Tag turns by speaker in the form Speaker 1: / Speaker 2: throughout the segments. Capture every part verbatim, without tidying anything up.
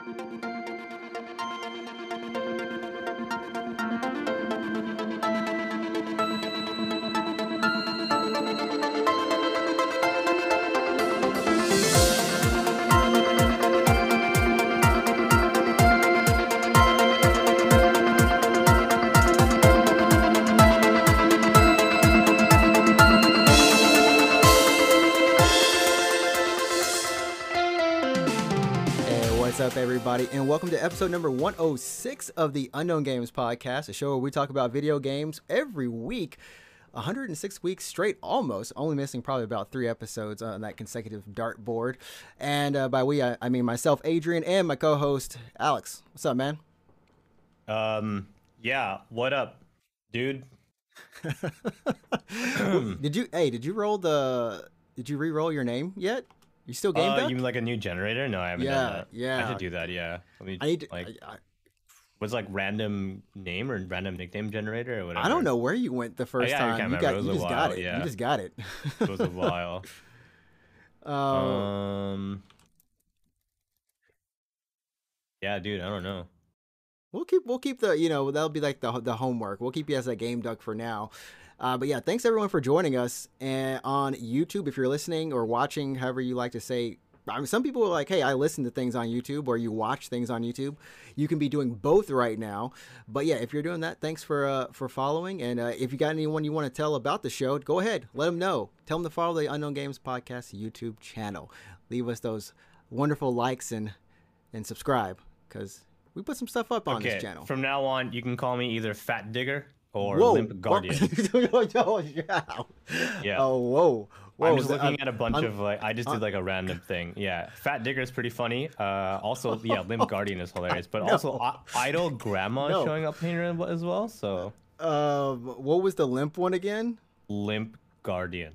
Speaker 1: What's up, everybody, and welcome to episode number one oh six of the Unknown Games Podcast, a show where we talk about video games every week, one hundred six weeks straight, almost, only missing probably about three episodes on that consecutive dartboard. And uh, by we, I, I mean myself, Adrian, and my co-host, Alex. What's up, man?
Speaker 2: Um, yeah, what up, dude?
Speaker 1: Did you, hey, did you roll the, did you re-roll your name yet? You still game
Speaker 2: uh,
Speaker 1: duck?
Speaker 2: You mean like a new generator? No, I haven't
Speaker 1: yeah,
Speaker 2: done that.
Speaker 1: Yeah,
Speaker 2: I should do that. Yeah, let me.
Speaker 1: I need to,
Speaker 2: like,
Speaker 1: I, I,
Speaker 2: was like random name or random nickname generator or whatever.
Speaker 1: I don't know where you went the first
Speaker 2: oh, yeah,
Speaker 1: time. You got, you just
Speaker 2: while,
Speaker 1: got it.
Speaker 2: Yeah.
Speaker 1: You just got it.
Speaker 2: It was a while.
Speaker 1: Um.
Speaker 2: um. Yeah, dude, I don't know.
Speaker 1: We'll keep we'll keep the you know that'll be like the the homework. We'll keep you as a game duck for now. Uh, but yeah, thanks everyone for joining us and on YouTube. If you're listening or watching, however you like to say, I mean, some people are like, hey, I listen to things on YouTube, or you watch things on YouTube. You can be doing both right now. But yeah, if you're doing that, thanks for uh, for following. And uh, if you got anyone you want to tell about the show, go ahead, let them know. Tell them to follow the Unknown Games Podcast YouTube channel. Leave us those wonderful likes and and subscribe, because we put some stuff up on
Speaker 2: okay,
Speaker 1: this channel.
Speaker 2: From now on, you can call me either Fat Digger or
Speaker 1: whoa,
Speaker 2: Limp Guardian.
Speaker 1: oh, yeah.
Speaker 2: Yeah.
Speaker 1: Oh, whoa. Whoa,
Speaker 2: I'm just looking
Speaker 1: uh,
Speaker 2: at a bunch
Speaker 1: I'm,
Speaker 2: of like I just did like a random thing. Yeah, Fat Digger is pretty funny. Uh, also, yeah, Limp Guardian is hilarious. But
Speaker 1: no.
Speaker 2: also, I- Idle Grandma
Speaker 1: no.
Speaker 2: is showing up here as well. So,
Speaker 1: uh, what was the limp one again?
Speaker 2: Limp Guardian.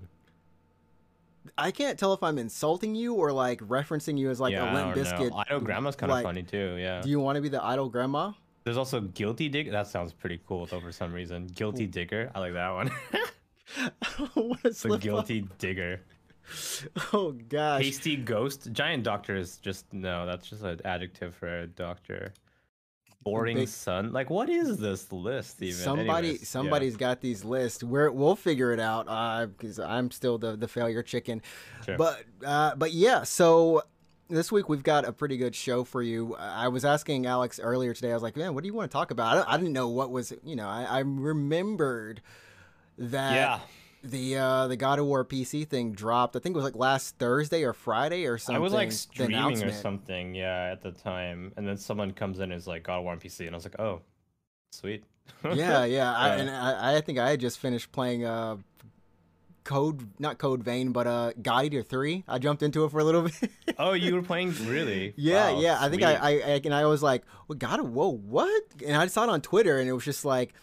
Speaker 1: I can't tell if I'm insulting you or like referencing you as like
Speaker 2: yeah,
Speaker 1: a limp
Speaker 2: I don't
Speaker 1: biscuit.
Speaker 2: know. Idle Grandma's kind of
Speaker 1: like,
Speaker 2: funny too. Yeah.
Speaker 1: Do you want to be the idle grandma?
Speaker 2: There's also Guilty Digger. That sounds pretty cool though for some reason. Guilty Digger. I like that one.
Speaker 1: What a
Speaker 2: the Guilty
Speaker 1: up.
Speaker 2: Digger.
Speaker 1: Oh gosh.
Speaker 2: Hasty Ghost. Giant Doctor is just no. That's just an adjective for a doctor. Boring
Speaker 1: Big...
Speaker 2: Sun. Like, what is this list even?
Speaker 1: Somebody,
Speaker 2: Anyways,
Speaker 1: somebody's
Speaker 2: yeah.
Speaker 1: got these lists. We're we'll figure it out. Uh, because I'm still the the failure chicken.
Speaker 2: Sure.
Speaker 1: But uh, but yeah. So this week we've got a pretty good show for you. I was asking Alex earlier today. I was like, man, what do you want to talk about? I, I didn't know what was. You know, I, I remembered that.
Speaker 2: Yeah.
Speaker 1: The uh the God of War P C thing dropped. I think it was like last Thursday or Friday or something.
Speaker 2: I was like streaming or something, yeah, at the time, and then someone comes in and is like God of War on P C, and I was like, oh, sweet.
Speaker 1: yeah, yeah. I, and I, I think I had just finished playing uh Code, not Code Vein, but uh God Eater three. I jumped into it for a little bit.
Speaker 2: Oh, you were playing really?
Speaker 1: Yeah,
Speaker 2: wow,
Speaker 1: yeah.
Speaker 2: sweet.
Speaker 1: I think I, I, I and I was like, well, God, whoa, what? And I saw it on Twitter, and it was just like,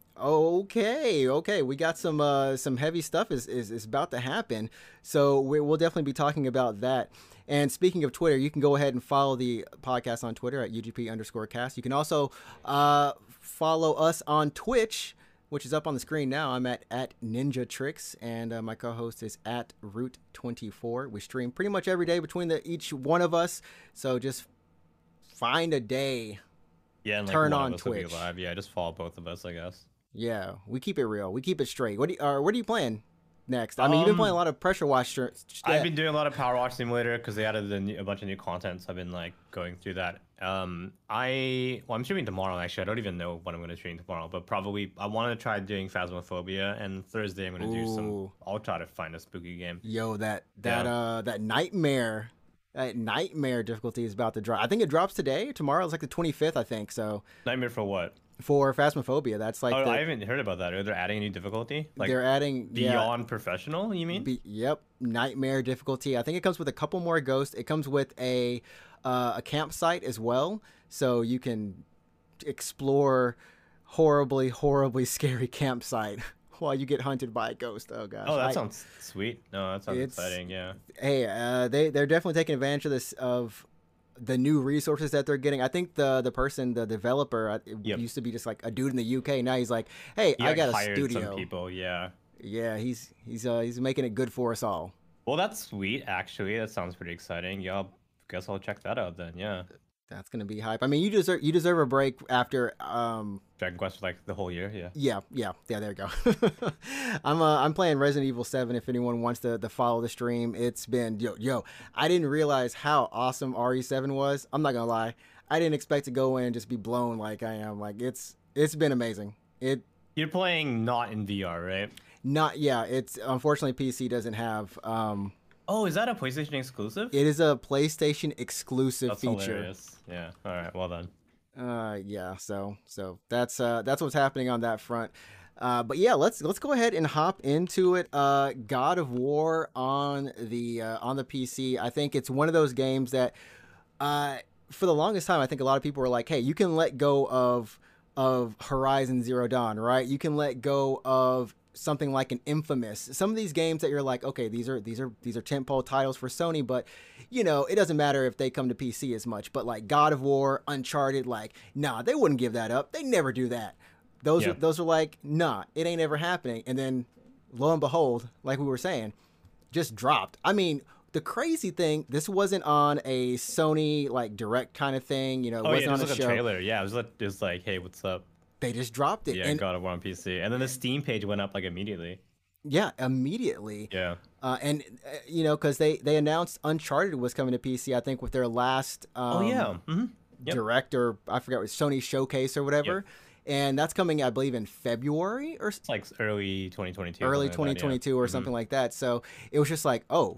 Speaker 1: okay, okay, we got some uh, some heavy stuff is, is is about to happen, so we, we'll definitely be talking about that. And speaking of Twitter, you can go ahead and follow the podcast on Twitter at U G P underscore cast. You can also uh, follow us on Twitch, which is up on the screen now. I'm at, at Ninja Tricks, and uh, my co-host is at Root twenty-four. We stream pretty much every day between the each one of us, so just find a day.
Speaker 2: Yeah, and like
Speaker 1: turn
Speaker 2: one
Speaker 1: on
Speaker 2: of us will be
Speaker 1: Twitch.
Speaker 2: live. Yeah, just follow both of us, I guess.
Speaker 1: Yeah, we keep it real. We keep it straight. What do you, uh, what are you playing next? I mean, um, you've been playing a lot of Pressure Wash.
Speaker 2: I've been doing a lot of Power Wash Simulator because they added a, new, a bunch of new content. So I've been like going through that. Um, I well, I'm streaming tomorrow. Actually, I don't even know what I'm going to stream tomorrow, but probably I want to try doing Phasmophobia, and Thursday I'm going to do some. I'll try to find a spooky game.
Speaker 1: Yo, that that
Speaker 2: yeah.
Speaker 1: uh that nightmare. That nightmare difficulty is about to drop. I think it drops today. Tomorrow it's like the twenty-fifth, I think. So
Speaker 2: nightmare for what?
Speaker 1: For Phasmophobia, that's like.
Speaker 2: Oh,
Speaker 1: the,
Speaker 2: I haven't heard about that. Are they adding a new difficulty? Like
Speaker 1: they're adding
Speaker 2: beyond
Speaker 1: yeah,
Speaker 2: professional. You mean?
Speaker 1: Be, yep, nightmare difficulty. I think it comes with a couple more ghosts. It comes with a uh, a campsite as well, so you can explore horribly, horribly scary campsite while you get hunted by a ghost. Oh gosh.
Speaker 2: Oh, that
Speaker 1: I,
Speaker 2: sounds sweet. No, that sounds exciting. Yeah.
Speaker 1: Hey, uh, they they're definitely taking advantage of this of. the new resources that they're getting. I think the the person, the developer, it
Speaker 2: yep.
Speaker 1: used to be just like a dude in the U K. Now he's like, hey,
Speaker 2: he
Speaker 1: I got
Speaker 2: like
Speaker 1: a studio.
Speaker 2: Some people, yeah.
Speaker 1: Yeah, he's he's uh he's making it good for us all.
Speaker 2: Well, that's sweet. Actually, that sounds pretty exciting. Yeah, I guess I'll check that out then. Yeah.
Speaker 1: That's gonna be hype. I mean, you deserve you deserve a break after. Um,
Speaker 2: Dragon Quest for like the whole year. Yeah.
Speaker 1: yeah, yeah, yeah. There you go. I'm uh, I'm playing Resident Evil seven. If anyone wants to, to follow the stream, it's been yo yo. I didn't realize how awesome R E seven was. I'm not gonna lie. I didn't expect to go in and just be blown like I am. Like it's it's been amazing. It
Speaker 2: You're playing not in V R, right?
Speaker 1: not yeah. It's unfortunately P C doesn't have. Um,
Speaker 2: Oh, is that a PlayStation exclusive?
Speaker 1: it is a PlayStation exclusive
Speaker 2: That's
Speaker 1: feature.
Speaker 2: hilarious. Yeah. All right. Well done.
Speaker 1: Uh, yeah. So, so that's uh, that's what's happening on that front. Uh, but yeah, let's let's go ahead and hop into it. Uh, God of War on the uh, on the P C. I think it's one of those games that, uh, for the longest time, I think a lot of people were like, "Hey, you can let go of of Horizon Zero Dawn, right? You can let go of something like an Infamous. Some of these games that you're like, okay, these are these are these are tentpole titles for Sony, but you know, it doesn't matter if they come to P C as much. But like God of War, Uncharted, like, nah, they wouldn't give that up. They never do that. Those
Speaker 2: Yeah.
Speaker 1: are those are like, nah, it ain't ever happening. And then lo and behold, like we were saying, just dropped. I mean, the crazy thing, this wasn't on a Sony like direct kind of thing, you know, it
Speaker 2: Oh
Speaker 1: wasn't
Speaker 2: yeah,
Speaker 1: on
Speaker 2: it was
Speaker 1: a
Speaker 2: like a
Speaker 1: show.
Speaker 2: trailer. Yeah, it was like, it was like, hey, what's up?
Speaker 1: They just dropped it.
Speaker 2: Yeah,
Speaker 1: and
Speaker 2: God of War on P C, and then the Steam page went up like immediately.
Speaker 1: yeah, immediately.
Speaker 2: Yeah.
Speaker 1: Uh, and uh, you know, because they they announced Uncharted was coming to P C. I think with their last um,
Speaker 2: Oh yeah. Mm-hmm. Yep.
Speaker 1: direct or I forget what Sony showcase or whatever, and that's coming I believe in February or s-
Speaker 2: It's like early twenty twenty-two.
Speaker 1: early
Speaker 2: something like that,
Speaker 1: twenty
Speaker 2: yeah.
Speaker 1: twenty-two or
Speaker 2: Mhm.
Speaker 1: something like that. So it was just like, oh,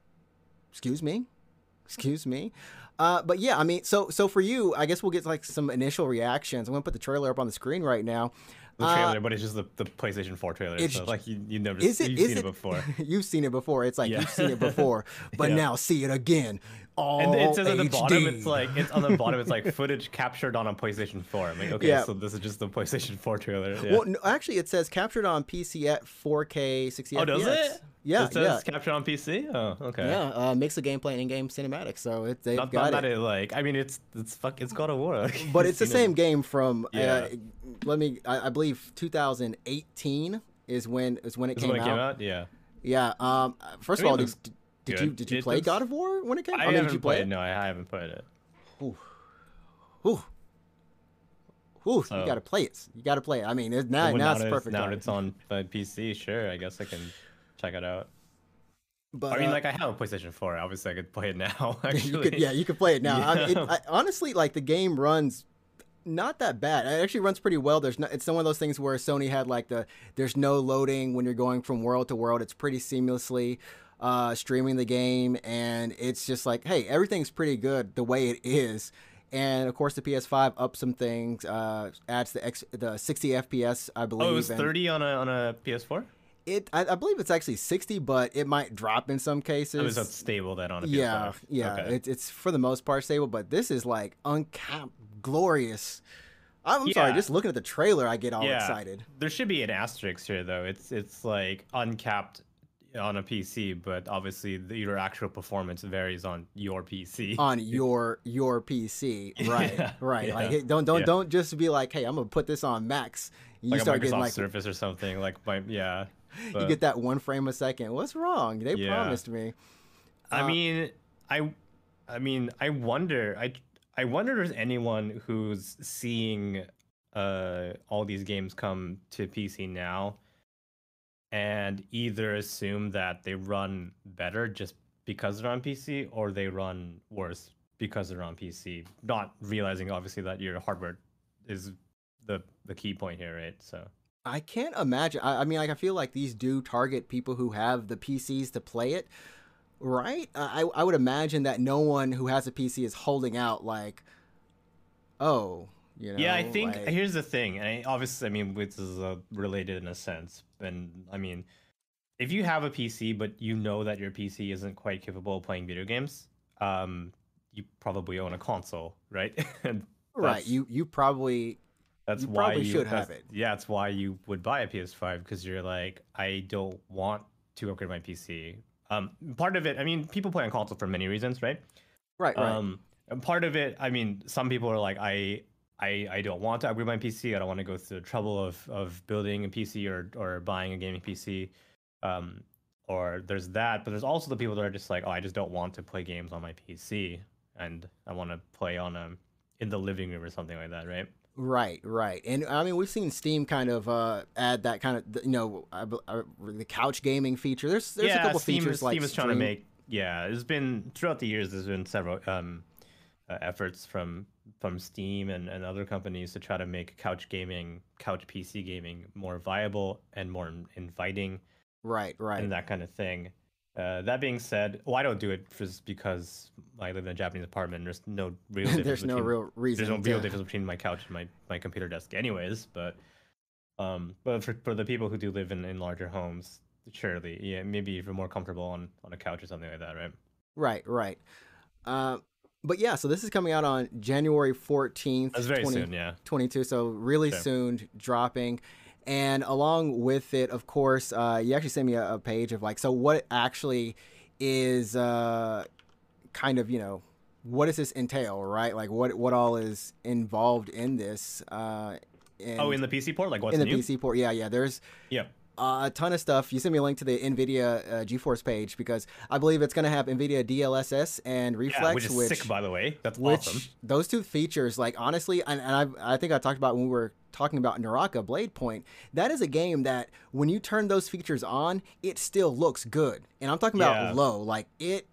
Speaker 1: excuse me, excuse me. Uh, but yeah, I mean, so so for you, I guess we'll get like some initial reactions. I'm gonna put the trailer up on the screen right now.
Speaker 2: The
Speaker 1: Uh,
Speaker 2: trailer, but it's just the, the PlayStation four trailer.
Speaker 1: it's-
Speaker 2: So like you you never
Speaker 1: Is it?
Speaker 2: you've
Speaker 1: Is
Speaker 2: seen
Speaker 1: it?
Speaker 2: it before.
Speaker 1: You've seen it before. It's like
Speaker 2: Yeah.
Speaker 1: you've seen it before, but
Speaker 2: Yeah.
Speaker 1: now see it again. All
Speaker 2: And it says at the
Speaker 1: H D.
Speaker 2: bottom, it's like it's on the bottom. It's like footage captured on a PlayStation four. I'm like, okay,
Speaker 1: Yeah.
Speaker 2: so this is just the PlayStation four trailer. Yeah.
Speaker 1: Well, no, actually, it says captured on P C at four K sixty
Speaker 2: oh,
Speaker 1: F P S.
Speaker 2: does it?
Speaker 1: Yeah,
Speaker 2: It says
Speaker 1: yeah,
Speaker 2: captured on P C. Oh, okay.
Speaker 1: yeah. Uh, mix the gameplay and in-game cinematics, so it, they've
Speaker 2: Not,
Speaker 1: got
Speaker 2: not
Speaker 1: it.
Speaker 2: that it like. I mean, it's it's fuck. It's God of War. Like,
Speaker 1: But
Speaker 2: you've
Speaker 1: it's the
Speaker 2: seen it.
Speaker 1: same game from.
Speaker 2: Yeah.
Speaker 1: Uh, let me. I, I believe two thousand eighteen is when is when it,
Speaker 2: Is
Speaker 1: came,
Speaker 2: when it
Speaker 1: out.
Speaker 2: came out. Yeah.
Speaker 1: Yeah. Um. First
Speaker 2: I
Speaker 1: of
Speaker 2: mean,
Speaker 1: all,
Speaker 2: it
Speaker 1: did,
Speaker 2: looks
Speaker 1: did, did
Speaker 2: good.
Speaker 1: you did you
Speaker 2: It
Speaker 1: play
Speaker 2: looks-
Speaker 1: God of War when it came?
Speaker 2: I,
Speaker 1: I mean,
Speaker 2: haven't
Speaker 1: did you play
Speaker 2: played.
Speaker 1: it?
Speaker 2: No, I haven't played it.
Speaker 1: Ooh. Ooh. Ooh,
Speaker 2: So-
Speaker 1: you gotta play it. You gotta play it. I mean, it, now,
Speaker 2: Well,
Speaker 1: now, it's
Speaker 2: that
Speaker 1: perfect.
Speaker 2: Now
Speaker 1: time.
Speaker 2: that it's on uh, P C. Sure, I guess I can check it out.
Speaker 1: But,
Speaker 2: I mean,
Speaker 1: uh,
Speaker 2: like I have a PlayStation four. Obviously, I could play it now. Actually,
Speaker 1: you could, yeah, you could play it now. I mean, it,
Speaker 2: Yeah.
Speaker 1: I, honestly, like the game runs not that bad. It actually runs pretty well. There's no, it's one of those things where Sony had like the there's no loading when you're going from world to world. It's pretty seamlessly uh, streaming the game, and it's just like, hey, everything's pretty good the way it is. And of course, the P S five ups some things, uh, adds the X, the sixty F P S, I believe.
Speaker 2: Oh, it was
Speaker 1: and
Speaker 2: thirty on a on a P S four.
Speaker 1: It, I, I believe it's actually sixty, but it might drop in some cases.
Speaker 2: Oh, is that stable then on a
Speaker 1: Yeah,
Speaker 2: P S five?
Speaker 1: yeah,
Speaker 2: Okay.
Speaker 1: it's it's for the most part stable, but this is like uncapped, glorious. I'm, I'm sorry,
Speaker 2: Yeah.
Speaker 1: just looking at the trailer, I get all
Speaker 2: Yeah.
Speaker 1: excited.
Speaker 2: There should be an asterisk here though. It's it's like uncapped on a P C, but obviously the, your actual performance varies on your P C.
Speaker 1: On your your P C, right,
Speaker 2: Yeah,
Speaker 1: right. Like,
Speaker 2: yeah,
Speaker 1: hey, don't don't
Speaker 2: yeah.
Speaker 1: don't just be like, hey, I'm gonna put this on max. You
Speaker 2: Like a
Speaker 1: start
Speaker 2: Microsoft
Speaker 1: getting like,
Speaker 2: Surface or something. Like my yeah.
Speaker 1: you
Speaker 2: but-
Speaker 1: get that one frame a second. What's wrong? They
Speaker 2: Yeah.
Speaker 1: promised me.
Speaker 2: I
Speaker 1: Uh,
Speaker 2: mean, I, I mean, I wonder. I, I wonder if there's anyone who's seeing, uh, all these games come to P C now, and either assume that they run better just because they're on P C, or they run worse because they're on P C. Not realizing obviously that your hardware is the the key point here, right? So.
Speaker 1: I can't imagine. I, I mean, like, I feel like these do target people who have the P Cs to play it, right? I, I would imagine that no one who has a P C is holding out like, oh, you know.
Speaker 2: Yeah, I think
Speaker 1: like-
Speaker 2: here's the thing, and I, obviously, I mean, this is uh, related in a sense, and I mean, if you have a P C but you know that your P C isn't quite capable of playing video games, um, you probably own a console, right? And
Speaker 1: right.
Speaker 2: that's-
Speaker 1: You you probably
Speaker 2: That's
Speaker 1: you
Speaker 2: why
Speaker 1: probably
Speaker 2: you
Speaker 1: should
Speaker 2: that's-
Speaker 1: have it.
Speaker 2: Yeah, that's why you would buy a P S five because you're like, I don't want to upgrade my P C. Um, part of it, I mean, people play on console for many reasons, right?
Speaker 1: right right.
Speaker 2: Um, and part of it, I mean, some people are like, I, I, I don't want to upgrade my P C. I don't want to go through the trouble of of building a P C or or buying a gaming P C. Um, or there's that, but there's also the people that are just like, oh, I just don't want to play games on my P C. and I want to play on um in the living room or something like that, right?
Speaker 1: Right, right. And I mean, we've seen Steam kind of uh, add that kind of, you know, uh, uh, the couch gaming feature. There's there's a
Speaker 2: Yeah,
Speaker 1: couple
Speaker 2: Steam
Speaker 1: features
Speaker 2: is
Speaker 1: like
Speaker 2: Steam is trying to
Speaker 1: stream.
Speaker 2: make yeah. There's been throughout the years. There's been several um uh, efforts from from Steam and, and other companies to try to make couch gaming, couch P C gaming more viable and more inviting
Speaker 1: Right, right.
Speaker 2: and that kind of thing. Uh, that being said, well, I don't do it just because I live in a Japanese apartment. There's no real difference
Speaker 1: There's no
Speaker 2: between
Speaker 1: real
Speaker 2: there's no
Speaker 1: reason
Speaker 2: real
Speaker 1: to.
Speaker 2: difference between my couch and my, my computer desk, anyways. But um, but for, for the people who do live in, in larger homes, surely, yeah, maybe if you're more comfortable on, on a couch or something like that, right?
Speaker 1: Right, right. Uh, but yeah, so this is coming out on January fourteenth,
Speaker 2: That's very soon, yeah.
Speaker 1: twenty twenty-two. So really
Speaker 2: Sure.
Speaker 1: soon dropping. And along with it, of course, uh, you actually sent me a, a page of like, so what actually is uh, kind of, you know, what does this entail, right? Like what what all is involved in this? Uh, and
Speaker 2: Oh, in the P C port, like what's
Speaker 1: in the
Speaker 2: new?
Speaker 1: P C port, yeah, yeah. There's
Speaker 2: Yeah.
Speaker 1: a ton of stuff. You sent me a link to the NVIDIA uh, GeForce page because I believe it's going to have NVIDIA D L S S and Reflex,
Speaker 2: Yeah, which is
Speaker 1: which,
Speaker 2: sick, by the way. That's
Speaker 1: which
Speaker 2: awesome.
Speaker 1: those two features, like honestly, and, and I I think I talked about when we were talking about Naraka Blade Point. That is a game that when you turn those features on, it still looks good. And I'm talking about
Speaker 2: Yeah.
Speaker 1: low, like it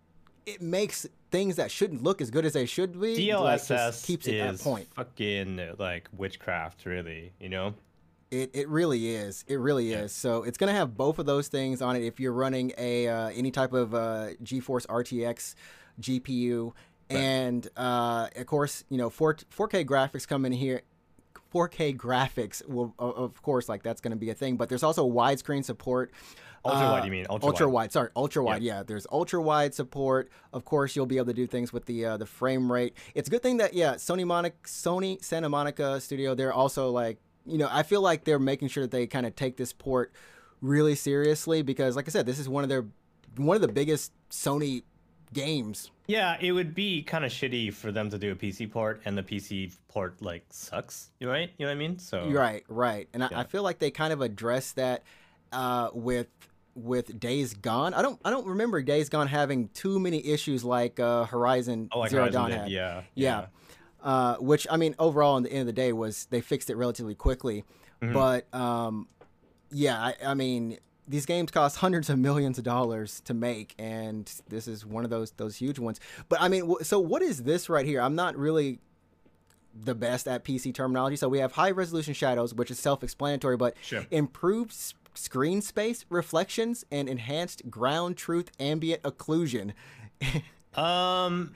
Speaker 1: it makes things that shouldn't look as good as they should be.
Speaker 2: D L S
Speaker 1: like,
Speaker 2: S
Speaker 1: just keeps it at
Speaker 2: is
Speaker 1: point.
Speaker 2: fucking like witchcraft, really. You know.
Speaker 1: It, it really is. It really
Speaker 2: Yeah.
Speaker 1: is. So it's gonna have both of those things on it. If you're running a uh, any type of uh, GeForce R T X G P U,
Speaker 2: Right.
Speaker 1: and uh, of course, you know, four, 4K graphics come in here. four K graphics will, o- of course, like that's gonna be a thing. But there's also widescreen support.
Speaker 2: Ultra
Speaker 1: Uh,
Speaker 2: wide, you mean? Ultra,
Speaker 1: ultra
Speaker 2: wide.
Speaker 1: wide. Sorry, ultra wide. Yeah, there's ultra wide support. Of course, you'll be able to do things with the uh, the frame rate. It's a good thing that yeah, Sony Monica, Sony Santa Monica Studio. They're also like, you know, I feel like they're making sure that they kind of take this port really seriously because, like I said, this is one of their one of the biggest Sony games.
Speaker 2: Yeah, it would be kind of shitty for them to do a P C port and the P C port like sucks. You right? You know what I mean? So
Speaker 1: Right, right, and I,
Speaker 2: Yeah.
Speaker 1: I feel like they kind of addressed that uh, with with Days Gone. I don't I don't remember Days Gone having too many issues like uh, Horizon
Speaker 2: oh, like
Speaker 1: Zero
Speaker 2: Horizon
Speaker 1: Dawn
Speaker 2: did,
Speaker 1: had.
Speaker 2: yeah,
Speaker 1: Yeah. Uh, which I mean, overall, in the end of the day, was they fixed it relatively quickly.
Speaker 2: Mhm.
Speaker 1: But um, yeah, I, I mean, these games cost hundreds of millions of dollars to make, and this is one of those those huge ones. But I mean, wh- so what is this right here? I'm not really the best at P C terminology. So we have high resolution shadows, which is self-explanatory, but
Speaker 2: Sure.
Speaker 1: improved s- screen space reflections and enhanced ground truth ambient occlusion.
Speaker 2: Um,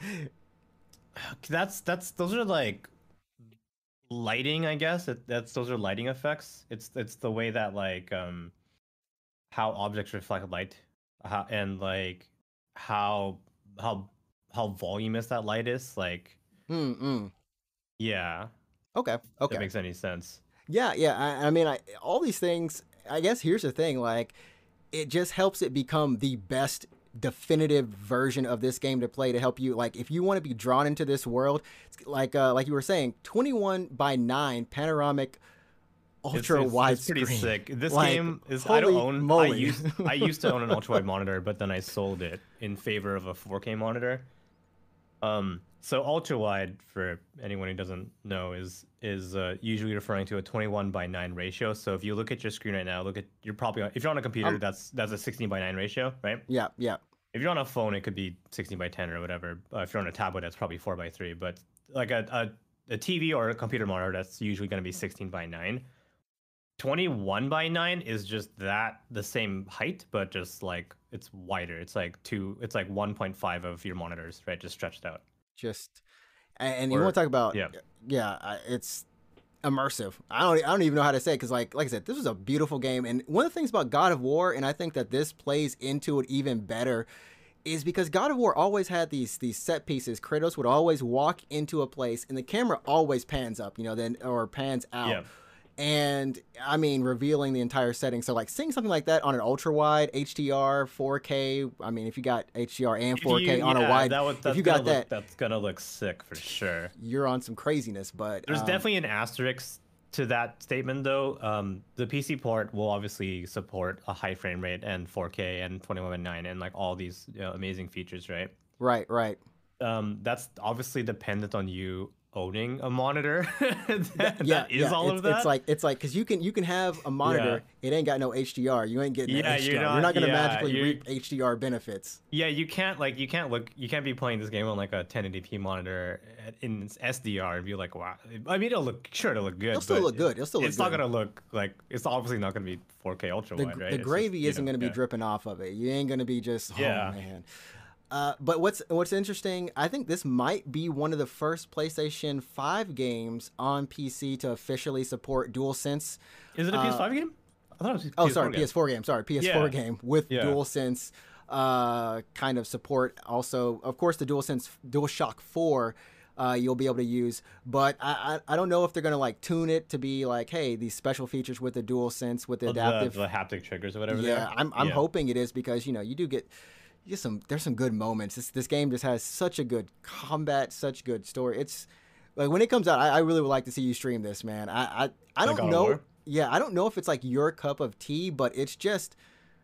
Speaker 2: that's that's those are like lighting, I guess. It, that's those are lighting effects. It's it's the way that like um how objects reflect light, how, and like how how how voluminous that light is. Like
Speaker 1: Mm-mm.
Speaker 2: yeah,
Speaker 1: Okay.
Speaker 2: if
Speaker 1: Okay.
Speaker 2: that makes any sense.
Speaker 1: Yeah, yeah. I, I mean, I, all these things. I guess here's the thing: like, it just helps it become the best definitive version of this game to play to help you. Like, if you want to be drawn into this world, it's like uh, like you were saying, twenty-one by nine panoramic,
Speaker 2: It's-
Speaker 1: ultra
Speaker 2: it's,
Speaker 1: wide
Speaker 2: it's pretty
Speaker 1: screen.
Speaker 2: sick. This
Speaker 1: Like,
Speaker 2: game is I don't
Speaker 1: holy
Speaker 2: own. I
Speaker 1: moly.
Speaker 2: used I used to own an ultra wide monitor, but then I sold it in favor of a four K monitor. Um, so ultra wide, for anyone who doesn't know, is is uh, usually referring to a twenty-one by nine ratio. So if you look at your screen right now, look at you're probably on, if you're on a computer,
Speaker 1: Um,
Speaker 2: that's that's a sixteen by nine ratio, right?
Speaker 1: Yeah, yeah.
Speaker 2: If you're on a phone, it could be sixteen by ten or whatever. Uh, if you're on a tablet, that's probably four by three. But like a, a, a T V or a computer monitor, that's usually going to be sixteen by nine. twenty-one by nine is just that, the same height, but just like it's wider. It's like two, it's like one point five of your monitors, right? Just stretched out.
Speaker 1: Just and, and you
Speaker 2: Or-
Speaker 1: want to talk about
Speaker 2: yeah.
Speaker 1: yeah, I- it's immersive. I don't I don't even know how to say it because like like I said, this was a beautiful game. And one of the things about God of War, and I think that this plays into it even better, is because God of War always had these these set pieces. Kratos would always walk into a place, and the camera always pans up, you know, then or pans out.
Speaker 2: Yeah.
Speaker 1: And I mean, revealing the entire setting. So like seeing something like that on an ultra wide H D R, four K. I mean, if you got H D R and
Speaker 2: If
Speaker 1: four K
Speaker 2: you-
Speaker 1: on
Speaker 2: yeah,
Speaker 1: a wide,
Speaker 2: that would,
Speaker 1: if
Speaker 2: that's
Speaker 1: you
Speaker 2: gonna
Speaker 1: got
Speaker 2: look,
Speaker 1: that,
Speaker 2: that's gonna look sick for sure.
Speaker 1: you're on some craziness. But
Speaker 2: There's
Speaker 1: um,
Speaker 2: definitely an asterisk to that statement, though. Um, the P C port will obviously support a high frame rate and four K and twenty-one by nine and like all these you know, amazing features, right?
Speaker 1: right, right.
Speaker 2: um, that's obviously dependent on you owning a monitor that,
Speaker 1: Yeah,
Speaker 2: that is
Speaker 1: yeah.
Speaker 2: all
Speaker 1: It's
Speaker 2: of
Speaker 1: it's
Speaker 2: that.
Speaker 1: like it's like because you can you can have a
Speaker 2: Yeah.
Speaker 1: monitor. It ain't got no H D R. You ain't getting the
Speaker 2: Yeah, you're
Speaker 1: H D R. You're
Speaker 2: not.
Speaker 1: not gonna
Speaker 2: Yeah,
Speaker 1: magically
Speaker 2: you.
Speaker 1: reap H D R benefits.
Speaker 2: Yeah, you can't like you can't look. You can't be playing this game on like a ten eighty p monitor at- in S D R and be like, wow. I mean, it'll look sure it'll look good,
Speaker 1: It'll still
Speaker 2: but
Speaker 1: look good. It'll still look
Speaker 2: it's not
Speaker 1: good.
Speaker 2: gonna look like it's obviously not gonna be four K ultra
Speaker 1: The
Speaker 2: wide, right?
Speaker 1: the
Speaker 2: It's just,
Speaker 1: gravy
Speaker 2: you
Speaker 1: isn't
Speaker 2: know,
Speaker 1: gonna be
Speaker 2: yeah.
Speaker 1: dripping off of it. You ain't gonna be just oh
Speaker 2: Yeah.
Speaker 1: man. Uh, but what's what's interesting, I think this might be one of the first PlayStation five games on P C to officially support DualSense.
Speaker 2: Is it a
Speaker 1: Uh,
Speaker 2: P S five game? I thought it was a
Speaker 1: Oh,
Speaker 2: P S four
Speaker 1: sorry,
Speaker 2: game.
Speaker 1: P S four game. Sorry, P S four
Speaker 2: Yeah.
Speaker 1: game with
Speaker 2: Yeah.
Speaker 1: DualSense uh, kind of support. Also, of course, the DualSense DualShock four. Uh, you'll be able to use, but I, I I don't know if they're gonna like tune it to be like, hey, these special features with the DualSense with the
Speaker 2: Oh, the,
Speaker 1: adaptive.
Speaker 2: the haptic triggers or whatever.
Speaker 1: Yeah,
Speaker 2: there.
Speaker 1: I'm I'm
Speaker 2: Yeah.
Speaker 1: hoping it is because you know you do get you get some there's some good moments. This this game just has such a good combat, such good story. It's like when it comes out, I, I really would like to see you stream this, man. I I, I
Speaker 2: Like God
Speaker 1: don't
Speaker 2: of
Speaker 1: know.
Speaker 2: War?
Speaker 1: Yeah, I don't know if it's like your cup of tea, but it's just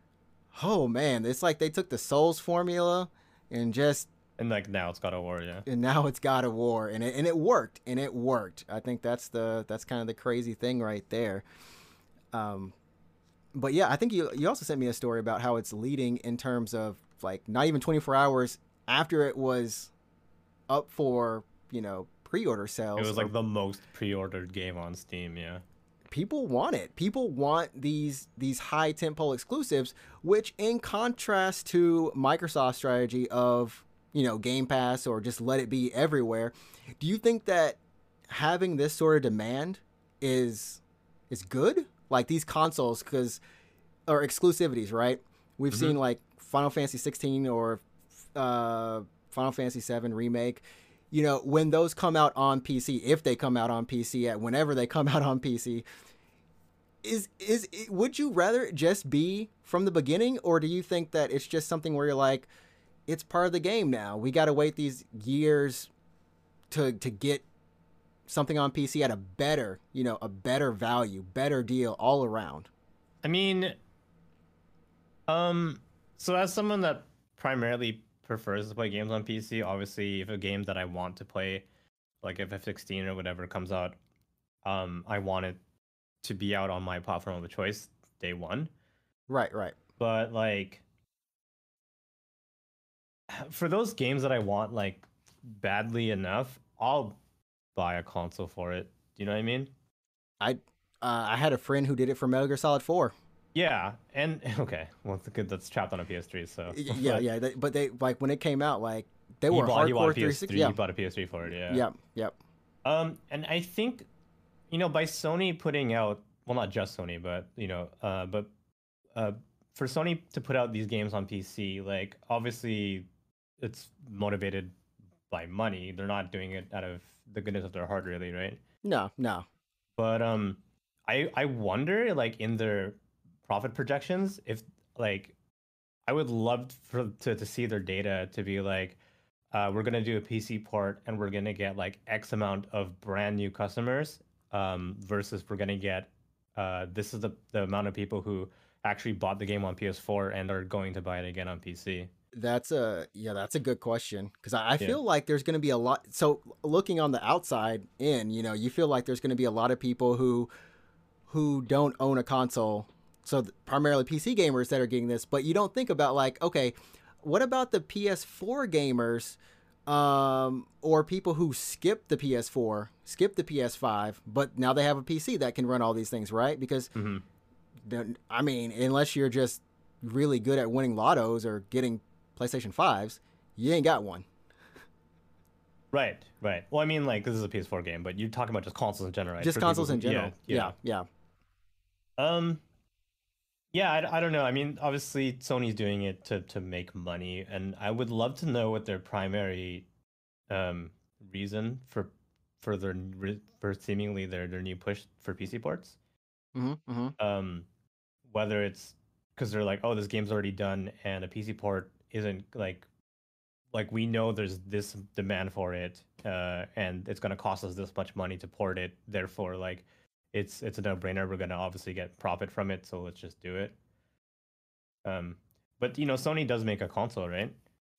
Speaker 1: oh man, it's like they took the Souls formula and just
Speaker 2: And like now it's God of War, yeah.
Speaker 1: and now it's God of War and it and it worked and it worked. I think that's the that's kind of the crazy thing right there. Um but yeah, I think you you also sent me a story about how it's leading in terms of like not even twenty-four hours after it was up for, you know, pre-order sales.
Speaker 2: It was
Speaker 1: or-
Speaker 2: like the most pre-ordered game on Steam, yeah.
Speaker 1: people want it. People want these these high tentpole exclusives, which in contrast to Microsoft's strategy of, you know, Game Pass or just let it be everywhere, do you think that having this sort of demand is is good? Like these consoles cuz or exclusivities, right? We've
Speaker 2: Mhm.
Speaker 1: seen like Final Fantasy sixteen or uh Final Fantasy seven remake. You know, when those come out on P C, if they come out on P C at whenever they come out on P C, is is would you rather it just be from the beginning, or do you think that it's just something where you're like, it's part of the game now. We got to wait these years to to get something on P C at a better, you know, a better value, better deal all around.
Speaker 2: I mean, um, so as someone that primarily prefers to play games on P C, obviously, if a game that I want to play, like if F sixteen or whatever comes out, um, I want it to be out on my platform of choice day one.
Speaker 1: Right, right.
Speaker 2: But like, for those games that I want like badly enough, I'll buy a console for it. You know what I mean?
Speaker 1: I uh, I had a friend who did it for Metal Gear Solid four.
Speaker 2: Yeah, and okay, well, it's good that's trapped on a P S three. So
Speaker 1: Y- Yeah,
Speaker 2: but
Speaker 1: yeah. They, but they like when it came out, like they
Speaker 2: he
Speaker 1: were
Speaker 2: bought, he bought
Speaker 1: hardcore
Speaker 2: a P S three.
Speaker 1: three sixty. Yeah,
Speaker 2: He bought a P S three for it. Yeah.
Speaker 1: yep, yep.
Speaker 2: Um, and I think, you know, by Sony putting out, well, not just Sony, but you know, uh, but uh, for Sony to put out these games on P C, like obviously, it's motivated by money. They're not doing it out of the goodness of their heart, really, right?
Speaker 1: No, no.
Speaker 2: But um, I I wonder, like in their profit projections, if like, I would love for to to see their data to be like, uh, we're gonna do a P C port and we're gonna get like X amount of brand new customers, um, versus we're gonna get, uh, this is the the amount of people who actually bought the game on P S four and are going to buy it again on P C.
Speaker 1: That's a yeah, that's a good question because I, I
Speaker 2: Yeah.
Speaker 1: feel like there's going to be a lot. So looking on the outside in, you know, you feel like there's going to be a lot of people who who don't own a console. So th- primarily P C gamers that are getting this, but you don't think about like, okay, what about the P S four gamers, um, or people who skip the P S four, skip the P S five, but now they have a P C that can run all these things, right? Because
Speaker 2: Mhm.
Speaker 1: the- I mean, unless you're just really good at winning lottos or getting PlayStation fives, you ain't got one.
Speaker 2: Right, right. Well, I mean, like this is a P S four game, but you're talking about just consoles in general, right?
Speaker 1: Just
Speaker 2: For people
Speaker 1: consoles
Speaker 2: who-
Speaker 1: in general.
Speaker 2: Yeah,
Speaker 1: Yeah, yeah.
Speaker 2: yeah. Um, yeah, I, I don't know. I mean, obviously Sony's doing it to to make money, and I would love to know what their primary um reason for for their re- for seemingly their their new push for P C ports.
Speaker 1: hmm hmm
Speaker 2: Um, whether it's because they're like, oh, this game's already done, and a P C port isn't like like we know there's this demand for it, uh, and it's gonna cost us this much money to port it. Therefore, like it's it's a no-brainer. We're gonna obviously get profit from it, so let's just do it. Um, but you know, Sony does make a console, right?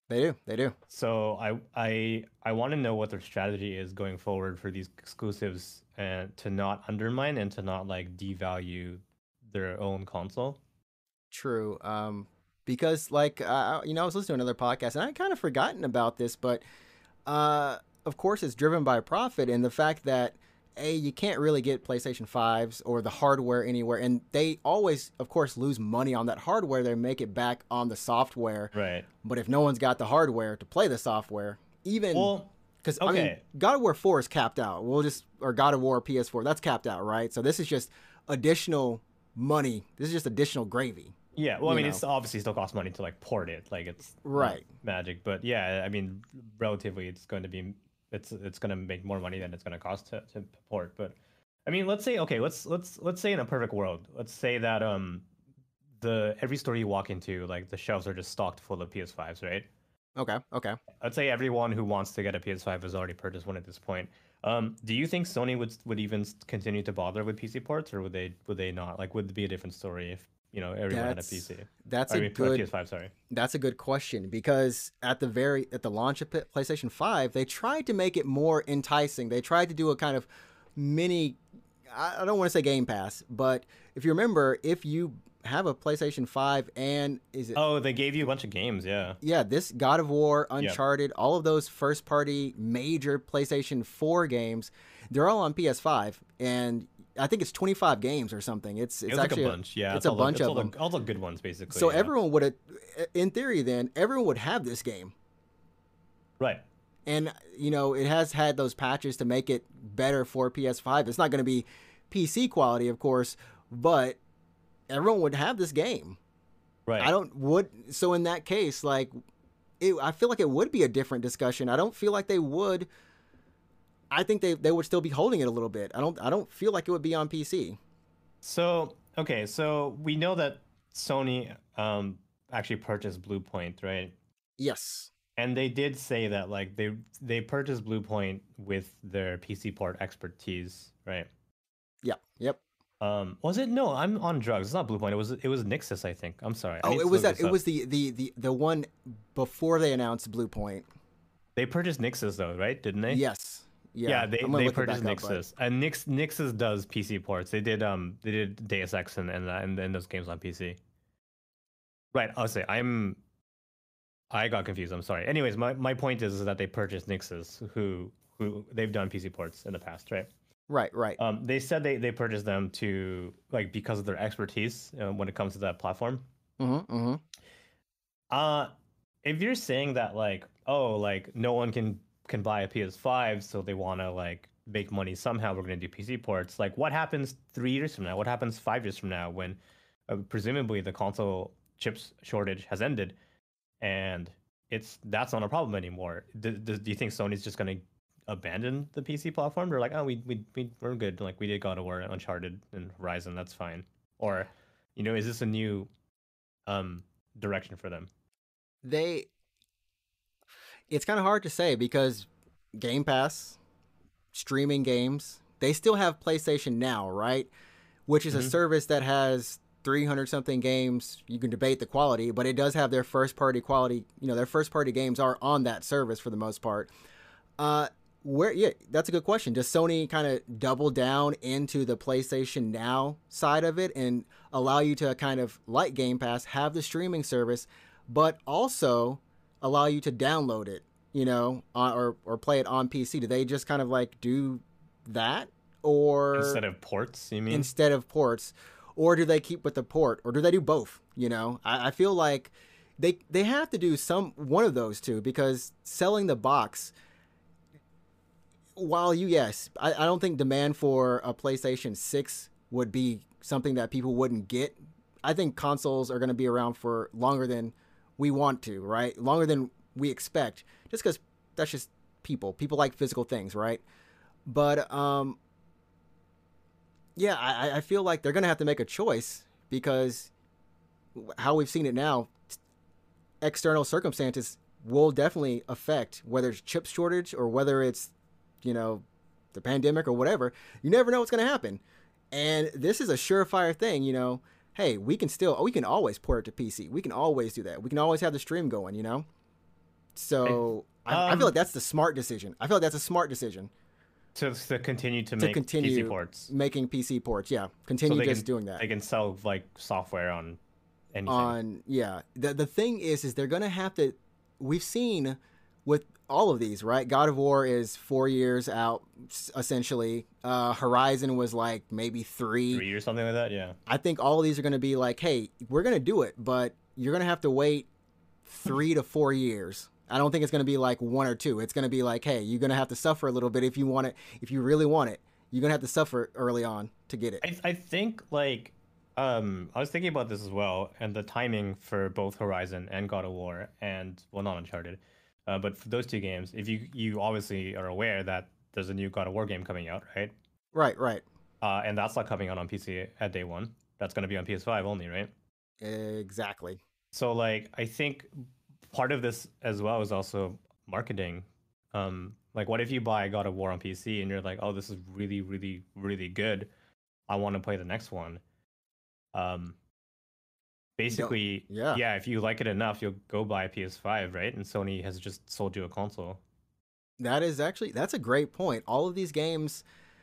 Speaker 1: They do. They do.
Speaker 2: So I I I want to know what their strategy is going forward for these exclusives and to not undermine and to not like devalue their own console.
Speaker 1: True. Um, because like uh, you know, I was listening to another podcast and I kind of forgotten about this, but uh, of course, it's driven by profit and the fact that a you can't really get PlayStation fives or the hardware anywhere, and they always, of course, lose money on that hardware. They make it back on the software.
Speaker 2: Right.
Speaker 1: But if no one's got the hardware to play the software, even
Speaker 2: Well,
Speaker 1: because
Speaker 2: okay.
Speaker 1: I mean, God of War four is capped out. We'll just or God of War P S four that's capped out, right? So this is just additional money. This is just additional gravy.
Speaker 2: Yeah, well, I
Speaker 1: you
Speaker 2: mean,
Speaker 1: know.
Speaker 2: it's obviously still costs money to like port it, like it's not
Speaker 1: Right.
Speaker 2: magic, but yeah, I mean, relatively, it's going to be it's it's going to make more money than it's going to cost to, to port. But I mean, let's say okay, let's let's let's say in a perfect world, let's say that um the every store you walk into, like the shelves are just stocked full of P S fives, right?
Speaker 1: Okay. Okay.
Speaker 2: I'd say everyone who wants to get a P S five has already purchased one at this point. Um, do you think Sony would would even continue to bother with P C ports, or would they would they not? Like, would it be a different story if you know everyone had a
Speaker 1: That's
Speaker 2: P C?
Speaker 1: that's
Speaker 2: I
Speaker 1: a
Speaker 2: mean,
Speaker 1: good
Speaker 2: P S five, sorry.
Speaker 1: That's a good question because at the very at the launch of P- PlayStation five, they tried to make it more enticing. They tried to do a kind of mini I I don't want to say Game Pass, but if you remember, if you have a PlayStation five and is it
Speaker 2: Oh, they gave you a bunch of games, yeah.
Speaker 1: yeah, this God of War, Uncharted, all of those first party major PlayStation four games, they're all on P S five and I think it's twenty-five games or something. It's it's
Speaker 2: It was
Speaker 1: actually
Speaker 2: like a bunch, yeah.
Speaker 1: It's a
Speaker 2: all
Speaker 1: bunch
Speaker 2: the, it's
Speaker 1: of
Speaker 2: all
Speaker 1: them.
Speaker 2: The, all the good ones, basically.
Speaker 1: So
Speaker 2: yeah.
Speaker 1: everyone would have, in theory, then everyone would have this game.
Speaker 2: Right.
Speaker 1: And you know, it has had those patches to make it better for P S five. It's not going to be P C quality, of course, but everyone would have this game.
Speaker 2: Right.
Speaker 1: I don't would so in that case, like, it, I feel like it would be a different discussion. I don't feel like they would. I think they they would still be holding it a little bit. I don't I don't feel like it would be on P C.
Speaker 2: So okay, so we know that Sony um actually purchased Bluepoint, right?
Speaker 1: Yes.
Speaker 2: And they did say that like they they purchased Bluepoint with their P C port expertise, right?
Speaker 1: Yep. Yep.
Speaker 2: Um, was it? No, I'm on drugs. It's not Bluepoint. It was it was Nixus, I think. I'm sorry. I
Speaker 1: Oh,
Speaker 2: need
Speaker 1: it
Speaker 2: to
Speaker 1: was
Speaker 2: look
Speaker 1: that.
Speaker 2: this
Speaker 1: It
Speaker 2: up.
Speaker 1: was the, the the the one before they announced Bluepoint.
Speaker 2: They purchased Nixus though, right? Didn't they?
Speaker 1: Yes. Yeah.
Speaker 2: Yeah, they,
Speaker 1: I'm gonna
Speaker 2: they
Speaker 1: look it
Speaker 2: purchased
Speaker 1: back up, but-
Speaker 2: Nixus, and Nix Nixus does P C ports. They did um they did Deus Ex and and and, and those games on P C. Right. I'll say I'm. I got confused. I'm sorry. Anyways, my, my point is, is that they purchased Nixus, who who they've done P C ports in the past, right?
Speaker 1: Right. Right.
Speaker 2: Um, they said they, they purchased them to like because of their expertise uh, when it comes to that platform.
Speaker 1: Mm-hmm. Mm-hmm.
Speaker 2: Uh, if you're saying that like oh like no one can can buy a P S five, so they want to like make money somehow, we're going to do P C ports. Like what happens three years from now? What happens five years from now when uh, presumably the console chips shortage has ended and it's that's not a problem anymore? Do, do, do you think Sony's just going to abandon the P C platform? They're like, oh, we we we we're good. Like we did God of War, Uncharted, and Horizon. That's fine. Or, you know, is this a new um direction for them?
Speaker 1: They. It's kind of hard to say because Game Pass, streaming games, they still have PlayStation Now, right? Which is
Speaker 2: Mhm.
Speaker 1: a service that has three hundred something games. You can debate the quality, but it does have their first party quality. You know, their first party games are on that service for the most part. Uh, where yeah, that's a good question. Does Sony kind of double down into the PlayStation Now side of it and allow you to kind of like Game Pass, have the streaming service, but also allow you to download it, you know, on, or or play it on P C? Do they just kind of like do that, or
Speaker 2: Instead of ports, you mean?
Speaker 1: instead of ports, or do they keep with the port, or do they do both? You know, I, I feel like they they have to do some one of those two because selling the box. While you yes, I, I don't think demand for a PlayStation six would be something that people wouldn't get. I think consoles are going to be around for longer than we want to, right? Longer than we expect, just because that's just people. People like physical things, right? But um, yeah, I, I feel like they're going to have to make a choice because how we've seen it now, external circumstances will definitely affect whether it's chip shortage or whether it's, you know, the pandemic or whatever. You never know what's going to happen. And this is a surefire thing, you know. Hey, we can still, we can always port it to P C. We can always do that. We can always have the stream going, you know. So I, I
Speaker 2: Um,
Speaker 1: feel like that's the smart decision. I feel like that's a smart decision
Speaker 2: to, to continue to,
Speaker 1: to
Speaker 2: make
Speaker 1: continue
Speaker 2: P C ports.
Speaker 1: making P C ports. Yeah,
Speaker 2: So
Speaker 1: continue
Speaker 2: they
Speaker 1: just
Speaker 2: can
Speaker 1: doing that.
Speaker 2: they can sell like software on anything.
Speaker 1: On yeah, the the thing is, is they're gonna have to. We've seen with all of these, right? God of War is four years out essentially. Uh, Horizon was like maybe three.
Speaker 2: Three or something like that. Yeah.
Speaker 1: I think all of these are gonna be like, hey, we're gonna do it, but you're gonna have to wait three to four years. I don't think it's going to be like one or two. It's going to be like, hey, you're going to have to suffer a little bit if you want it. If you really want it, you're going to have to suffer early on to get it.
Speaker 2: I, I think like um I was thinking about this as well, and the timing for both Horizon and God of War, and well, not Uncharted, uh, but for those two games, if you you obviously are aware that there's a new God of War game coming out, right?
Speaker 1: Right, right.
Speaker 2: Uh, and that's not coming out on P C at day one. That's going to be on P S five only, right?
Speaker 1: Exactly.
Speaker 2: So like I think part of this as well is also marketing. Um, like what if you buy God of War on P C and you're like, oh, this is really, really, really good. I want to play the next one. Um, basically,
Speaker 1: yeah.
Speaker 2: yeah, if you like it enough, you'll go buy a P S five, right? And Sony has just sold you a console.
Speaker 1: That is actually, that's a great point. All of these games,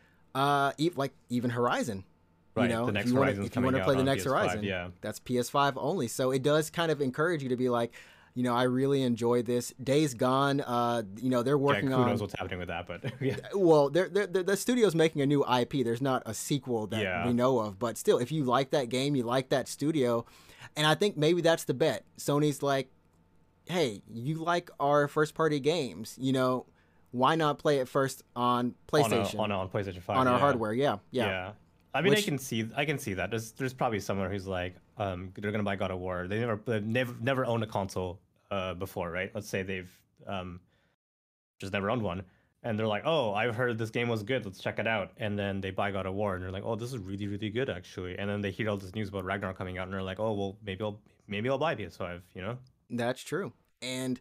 Speaker 1: uh, e- like even Horizon,
Speaker 2: Right,
Speaker 1: you know,
Speaker 2: the next
Speaker 1: if you want to,
Speaker 2: Horizon's
Speaker 1: if you want to
Speaker 2: coming
Speaker 1: play
Speaker 2: out
Speaker 1: the
Speaker 2: on
Speaker 1: next
Speaker 2: P S five,
Speaker 1: Horizon,
Speaker 2: yeah.
Speaker 1: that's P S five only. So it does kind of encourage you to be like, you know, I really enjoyed this. Days Gone, uh, you know, they're working
Speaker 2: yeah, who
Speaker 1: on.
Speaker 2: knows what's happening with that, but yeah.
Speaker 1: Well, they're, they're, they're, the studio's making a new I P. There's not a sequel that
Speaker 2: Yeah.
Speaker 1: we know of, but still, if you like that game, you like that studio, and I think maybe that's the bet. Sony's like, hey, you like our first-party games, you know, why not play it first on PlayStation,
Speaker 2: on, a, on, a, on PlayStation five,
Speaker 1: on our
Speaker 2: yeah.
Speaker 1: hardware? Yeah, yeah.
Speaker 2: Yeah. I mean,
Speaker 1: Which-
Speaker 2: I can see, I can see that. There's, there's probably someone who's like, um, they're gonna buy God of War. They never, they've never, never owned a console, uh, before, right? Let's say they've, um, just never owned one, and they're like, oh, I've heard this game was good. Let's check it out. And then they buy God of War, and they're like, oh, this is really, really good, actually. And then they hear all this news about Ragnarok coming out, and they're like, oh, well, maybe I'll, maybe I'll buy P S five. You know?
Speaker 1: That's true. And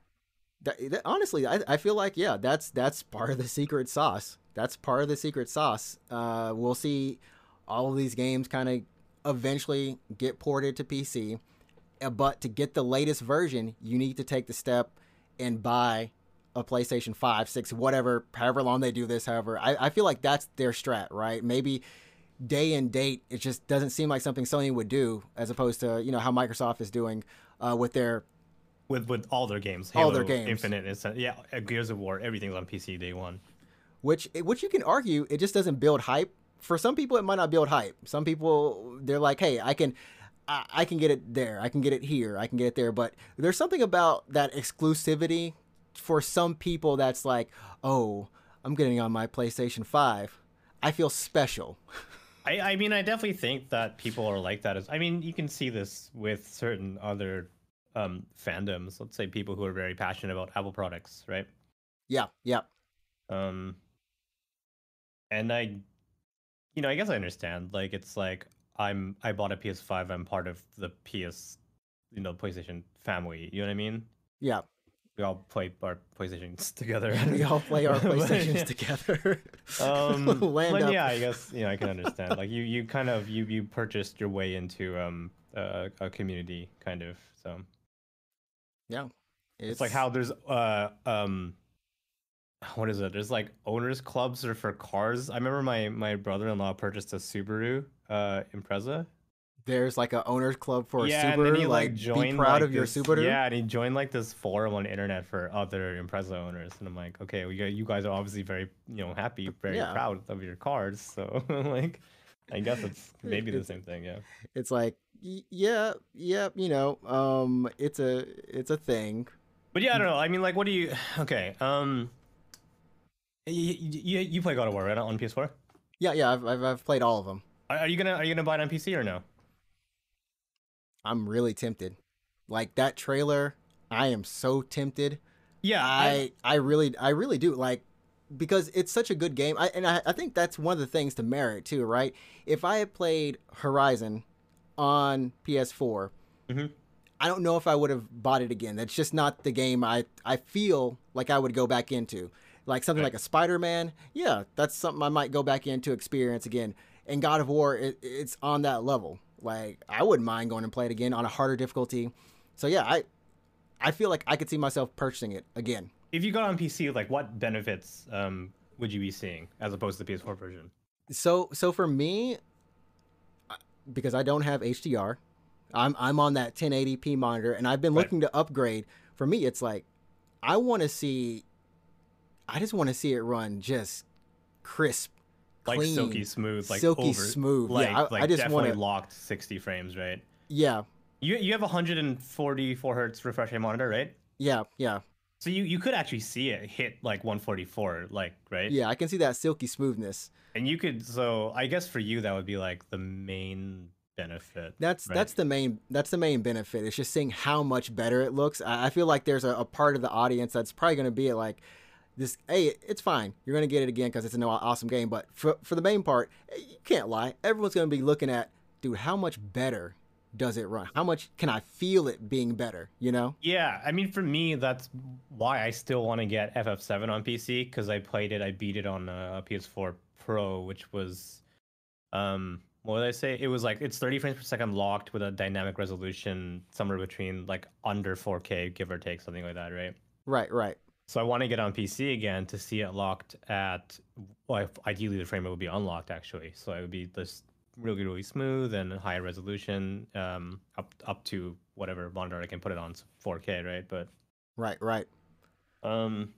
Speaker 1: that, that, honestly, I, I feel like, yeah, that's that's part of the secret sauce. That's part of the secret sauce. Uh, we'll see all of these games kind of eventually get ported to P C. Uh, But to get the latest version, you need to take the step and buy a PlayStation five, six, whatever, however long they do this, however. I, I feel like that's their strat, right? Maybe day and date, it just doesn't seem like something Sony would do, as opposed to, you know, how Microsoft is doing uh, with their
Speaker 2: With with all their games,
Speaker 1: All
Speaker 2: Halo,
Speaker 1: their games.
Speaker 2: Infinite, it's, yeah, Gears of War, everything's on P C day one.
Speaker 1: which which you can argue it just doesn't build hype. For some people, it might not build hype. Some people, they're like, hey, I can I, I can get it there, I can get it here, I can get it there. But there's something about that exclusivity for some people that's like, oh, I'm getting on my PlayStation five. I feel special.
Speaker 2: I, I mean, I definitely think that people are like that. As I mean, you can see this with certain other um, fandoms. Let's say people who are very passionate about Apple products, right?
Speaker 1: Yeah, yeah.
Speaker 2: Um, and I, you know, I guess I understand. Like, it's like I'm I bought a P S five. I'm part of the P S, you know, PlayStation family. You know what I mean?
Speaker 1: Yeah.
Speaker 2: We all play our PlayStations together.
Speaker 1: We all play our
Speaker 2: But,
Speaker 1: PlayStations
Speaker 2: yeah.
Speaker 1: together.
Speaker 2: Um,
Speaker 1: Land
Speaker 2: but
Speaker 1: up.
Speaker 2: yeah, I guess you know I can understand. Like you, you kind of you you purchased your way into um a, a community kind of. So
Speaker 1: Yeah.
Speaker 2: it's, like how there's uh um what is it? There's like owners clubs or for cars. I remember my my brother-in-law purchased a Subaru uh Impreza.
Speaker 1: there's like a owner's club for
Speaker 2: yeah,
Speaker 1: a
Speaker 2: and then
Speaker 1: Subaru.
Speaker 2: he
Speaker 1: Like,
Speaker 2: like
Speaker 1: be
Speaker 2: joined
Speaker 1: proud
Speaker 2: like,
Speaker 1: of your
Speaker 2: this-
Speaker 1: Subaru.
Speaker 2: Yeah, and he joined like this forum on the internet for other Impreza owners, and I'm like, okay, well, you you guys are obviously very you know happy, very
Speaker 1: Yeah.
Speaker 2: proud of your cars, so like, I guess it's maybe the
Speaker 1: It's-
Speaker 2: same thing, yeah.
Speaker 1: It's like, y- yeah, yeah, you know, um, it's a it's a thing.
Speaker 2: But yeah, I don't know. I mean, like, what do you? Okay, um, you you, you play God of War right on P S four?
Speaker 1: Yeah, yeah, I've, I've I've played all of them.
Speaker 2: Are, are you gonna are you gonna buy it on P C or no?
Speaker 1: I'm really tempted. Like that trailer, I am so tempted.
Speaker 2: Yeah,
Speaker 1: I I really I really do like because it's such a good game. I and I, I think that's one of the things to merit too, right? If I had played Horizon on P S four,
Speaker 2: Mhm.
Speaker 1: I don't know if I would have bought it again. That's just not the game I I feel like I would go back into. Like something
Speaker 2: Right.
Speaker 1: like a Spider-Man, yeah, that's something I might go back into experience again. And God of War, it, it's on that level. Like I wouldn't mind going and play it again on a harder difficulty. So yeah, I I feel like I could see myself purchasing it again.
Speaker 2: If you got on P C, like what benefits um would you be seeing as opposed to the P S four version?
Speaker 1: So so for me, because I don't have H D R, I'm I'm on that ten eighty p monitor, and I've been
Speaker 2: Right.
Speaker 1: looking to upgrade. For me, it's like I want to see, I just want to see it run just crisp,
Speaker 2: Like
Speaker 1: clean,
Speaker 2: silky smooth, like
Speaker 1: silky
Speaker 2: over,
Speaker 1: smooth.
Speaker 2: like
Speaker 1: Yeah, I,
Speaker 2: like
Speaker 1: I just
Speaker 2: definitely
Speaker 1: want to.
Speaker 2: locked sixty frames, right?
Speaker 1: Yeah,
Speaker 2: You you have a one hundred forty-four hertz refresh rate monitor, right?
Speaker 1: yeah, yeah,
Speaker 2: So you you could actually see it hit like one forty-four, like right?
Speaker 1: yeah. I can see that silky smoothness.
Speaker 2: And you could, so I guess for you that would be like the main benefit.
Speaker 1: That's
Speaker 2: right?
Speaker 1: that's the main that's the main benefit. It's just seeing how much better it looks. I, I feel like there's a, a part of the audience that's probably going to be like this. Hey, it's fine. You're going to get it again because it's an awesome game. But for for the main part, you can't lie. Everyone's going to be looking at, dude, how much better does it run? How much can I feel it being better? You know?
Speaker 2: Yeah, I mean, for me, that's why I still want to get F F seven on P C because I played it, I beat it on a P S four Pro, which was, um, what did I say? It was like it's thirty frames per second locked with a dynamic resolution somewhere between like under four K, give or take, something like that, right?
Speaker 1: Right, right.
Speaker 2: So I want to get on P C again to see it locked at, well, ideally the frame rate would be unlocked actually, so it would be this really really smooth and higher resolution, um, up up to whatever monitor I can put it on, four K, right? But
Speaker 1: Right, right.
Speaker 2: um,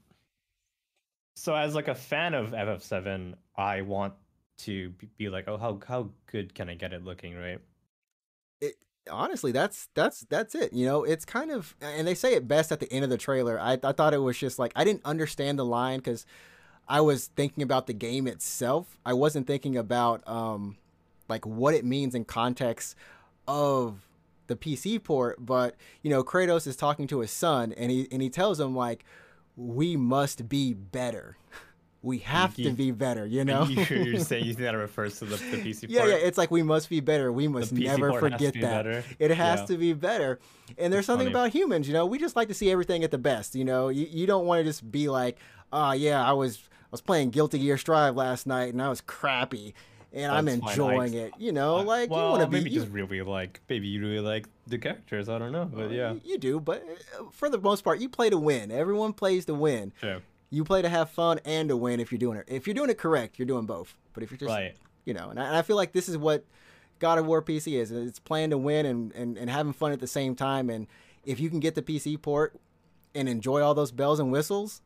Speaker 2: so as like a fan of F F seven, I want to be be like, oh, how how good can I get it looking, right?
Speaker 1: It, honestly, that's that's that's it. You know, it's kind of, and they say it best at the end of the trailer. I I thought it was just like I didn't understand the line because I was thinking about the game itself. I wasn't thinking about um like what it means in context of the P C port. But you know, Kratos is talking to his son, and he and he tells him like, we must be better. We have
Speaker 2: You-
Speaker 1: to be better. You know.
Speaker 2: You- You're saying you think that refers to the, the P C
Speaker 1: Yeah,
Speaker 2: port?
Speaker 1: yeah, it's like we must be better. We must
Speaker 2: P C
Speaker 1: never
Speaker 2: port has to
Speaker 1: forget
Speaker 2: be
Speaker 1: that.
Speaker 2: better.
Speaker 1: It has
Speaker 2: Yeah.
Speaker 1: to be better. And there's
Speaker 2: It's
Speaker 1: something
Speaker 2: funny.
Speaker 1: about humans, you know, we just like to see everything at the best, you know. You, you don't want to just be like, "Oh, yeah, I was I was playing Guilty Gear Strive last night and I was crappy and I'm
Speaker 2: That's fine.
Speaker 1: enjoying
Speaker 2: I-
Speaker 1: it." You know,
Speaker 2: Uh,
Speaker 1: like
Speaker 2: well,
Speaker 1: you want to be
Speaker 2: maybe
Speaker 1: you,
Speaker 2: just really like, maybe you really like the characters. I don't know, but yeah,
Speaker 1: you do, but uh, for the most part, you play to win. Everyone plays to win.
Speaker 2: sure.
Speaker 1: You play to have fun and to win if you're doing it. If you're doing it correct, you're doing both. But if you're just
Speaker 2: Right.
Speaker 1: you know, and I, and I feel like this is what God of War P C is. It's playing to win and, and, and having fun at the same time. And if you can get the P C port and enjoy all those bells and whistles,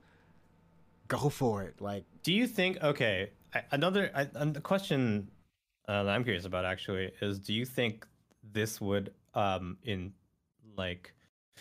Speaker 1: go for it. Like,
Speaker 2: Do you think? Okay, I- another I, and the question uh, that I'm curious about actually is: do you think this would, um, in like,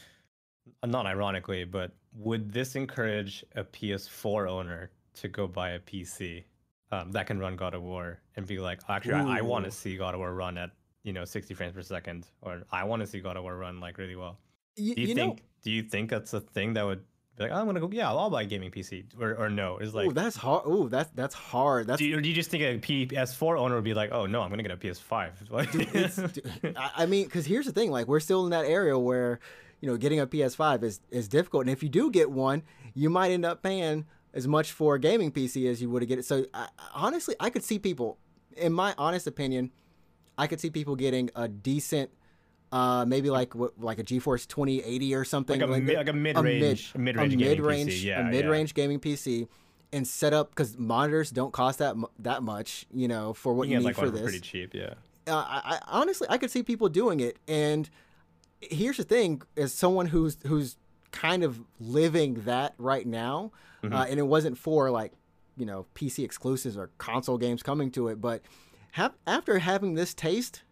Speaker 2: not ironically, but would this encourage a P S four owner to go buy a P C um, that can run God of War and be like, actually, I, I want
Speaker 1: Ooh.
Speaker 2: to see God of War run at you know sixty frames per second, or I want to see God of War run like really well.
Speaker 1: you,
Speaker 2: Do you,
Speaker 1: you
Speaker 2: think?
Speaker 1: know,
Speaker 2: Do you think that's a thing that would be like, oh, I'm gonna go? Yeah, I'll buy a gaming P C, or or no? It's like,
Speaker 1: ooh, that's hard. Ooh, that's that's hard. That's
Speaker 2: do you, or do you just think a P S four owner would be like, oh no, I'm gonna get a P S five? Like,
Speaker 1: it's, I I mean, because here's the thing: like, we're still in that area where, you know, getting a P S five is is difficult, and if you do get one, you might end up paying as much for a gaming P C as you would get it. So, I, honestly, I could see people, in my honest opinion, I could see people getting a decent, uh, maybe like what, like a GeForce twenty eighty or something,
Speaker 2: like a, mi- like a mid-range, mid-range
Speaker 1: a
Speaker 2: gaming
Speaker 1: mid-range,
Speaker 2: P C. Yeah,
Speaker 1: a
Speaker 2: yeah.
Speaker 1: mid-range gaming P C, and set up because monitors don't cost that mu- that much, you know, for what
Speaker 2: You
Speaker 1: you,
Speaker 2: can
Speaker 1: need
Speaker 2: get like
Speaker 1: for
Speaker 2: one for
Speaker 1: this.
Speaker 2: pretty cheap. Yeah.
Speaker 1: Uh, I, I honestly, I could see people doing it. And here's the thing: as someone who's who's kind of living that right now,
Speaker 2: Mhm.
Speaker 1: uh, and it wasn't for like, you know, P C exclusives or console games coming to it, but have, after having this taste,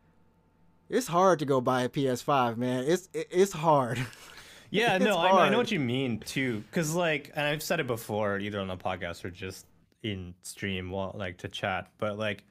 Speaker 1: it's hard to go buy a P S five, man. It's it, it's hard.
Speaker 2: Yeah,
Speaker 1: It's
Speaker 2: no, I, I
Speaker 1: hard.
Speaker 2: know what you mean too. Cause like, and I've said it before, either on the podcast or just in stream, while like to chat. But like,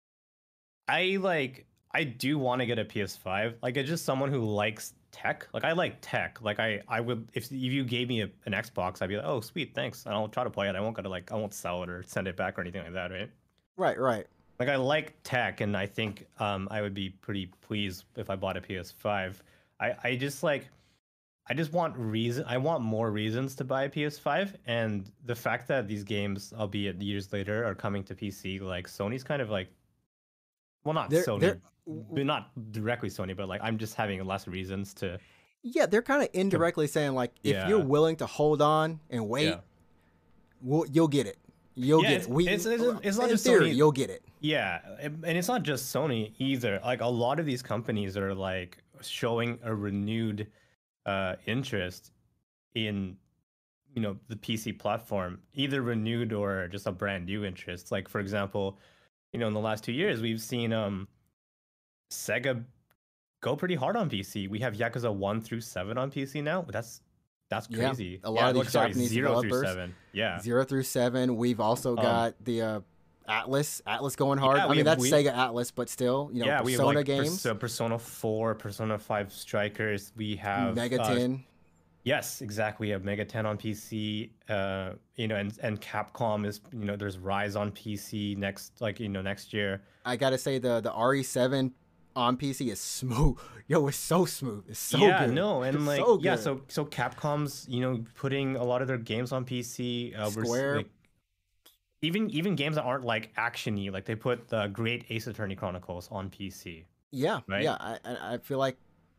Speaker 2: I like, I do want to get a P S five. Like, it's just someone who likes tech. Like, I like tech. Like, I, I would if if you gave me a, an Xbox, I'd be like, oh, sweet, thanks, and I'll try to play it. I won't gotta like, I won't sell it or send it back or anything like that, right?
Speaker 1: Right, right.
Speaker 2: Like I like tech, and I think um, I would be pretty pleased if I bought a P S five. I, I just like, I just want reason. I want more reasons to buy a P S five, and the fact that these games, albeit years later, are coming to P C, like Sony's kind of like, well, not
Speaker 1: They're-
Speaker 2: Sony,
Speaker 1: they're-
Speaker 2: but not directly Sony, but like I'm just having less reasons to
Speaker 1: Yeah, they're kind of indirectly saying like, if
Speaker 2: Yeah.
Speaker 1: you're willing to hold on and wait,
Speaker 2: Yeah.
Speaker 1: we'll, you'll get it. You'll
Speaker 2: Yeah,
Speaker 1: get
Speaker 2: it's,
Speaker 1: it. We,
Speaker 2: it's, it's, it's not
Speaker 1: in
Speaker 2: just
Speaker 1: theory,
Speaker 2: Sony.
Speaker 1: you'll get it.
Speaker 2: Yeah, and it's not just Sony either. Like a lot of these companies are like showing a renewed uh, interest in, you know, the P C platform, either renewed or just a brand new interest. Like for example, you know, in the last two years, we've seen um, Sega go pretty hard on P C. We have Yakuza one through seven on P C now. That's that's
Speaker 1: Yeah,
Speaker 2: crazy.
Speaker 1: a lot
Speaker 2: Yeah,
Speaker 1: of
Speaker 2: look,
Speaker 1: these
Speaker 2: sorry,
Speaker 1: Japanese
Speaker 2: zero through
Speaker 1: developers,
Speaker 2: seven. Yeah.
Speaker 1: zero through seven. We've also
Speaker 2: Um,
Speaker 1: got the uh, Atlas, Atlas going hard.
Speaker 2: Yeah,
Speaker 1: I
Speaker 2: we
Speaker 1: mean,
Speaker 2: have-
Speaker 1: that's
Speaker 2: we-
Speaker 1: Sega Atlas, but still, you know,
Speaker 2: yeah, we have
Speaker 1: Persona
Speaker 2: like
Speaker 1: games,
Speaker 2: Perso- Persona four, Persona five Strikers. We have
Speaker 1: Mega
Speaker 2: uh,
Speaker 1: Ten.
Speaker 2: Yes, exactly. We have Mega ten on P C. Uh, you know, and and Capcom is, you know, there's Rise on P C next, like, you know, next year.
Speaker 1: I gotta say the the R E seven on P C is smooth. Yo, it's so smooth. It's so
Speaker 2: yeah,
Speaker 1: good.
Speaker 2: no, and
Speaker 1: It's
Speaker 2: like,
Speaker 1: so
Speaker 2: yeah,
Speaker 1: good.
Speaker 2: so so Capcom's, you know, putting a lot of their games on P C. Uh, we're s-
Speaker 1: Square.
Speaker 2: like, even even games that aren't like actiony, like they put the Great Ace Attorney Chronicles on P C.
Speaker 1: Yeah,
Speaker 2: Right?
Speaker 1: yeah. I I I feel like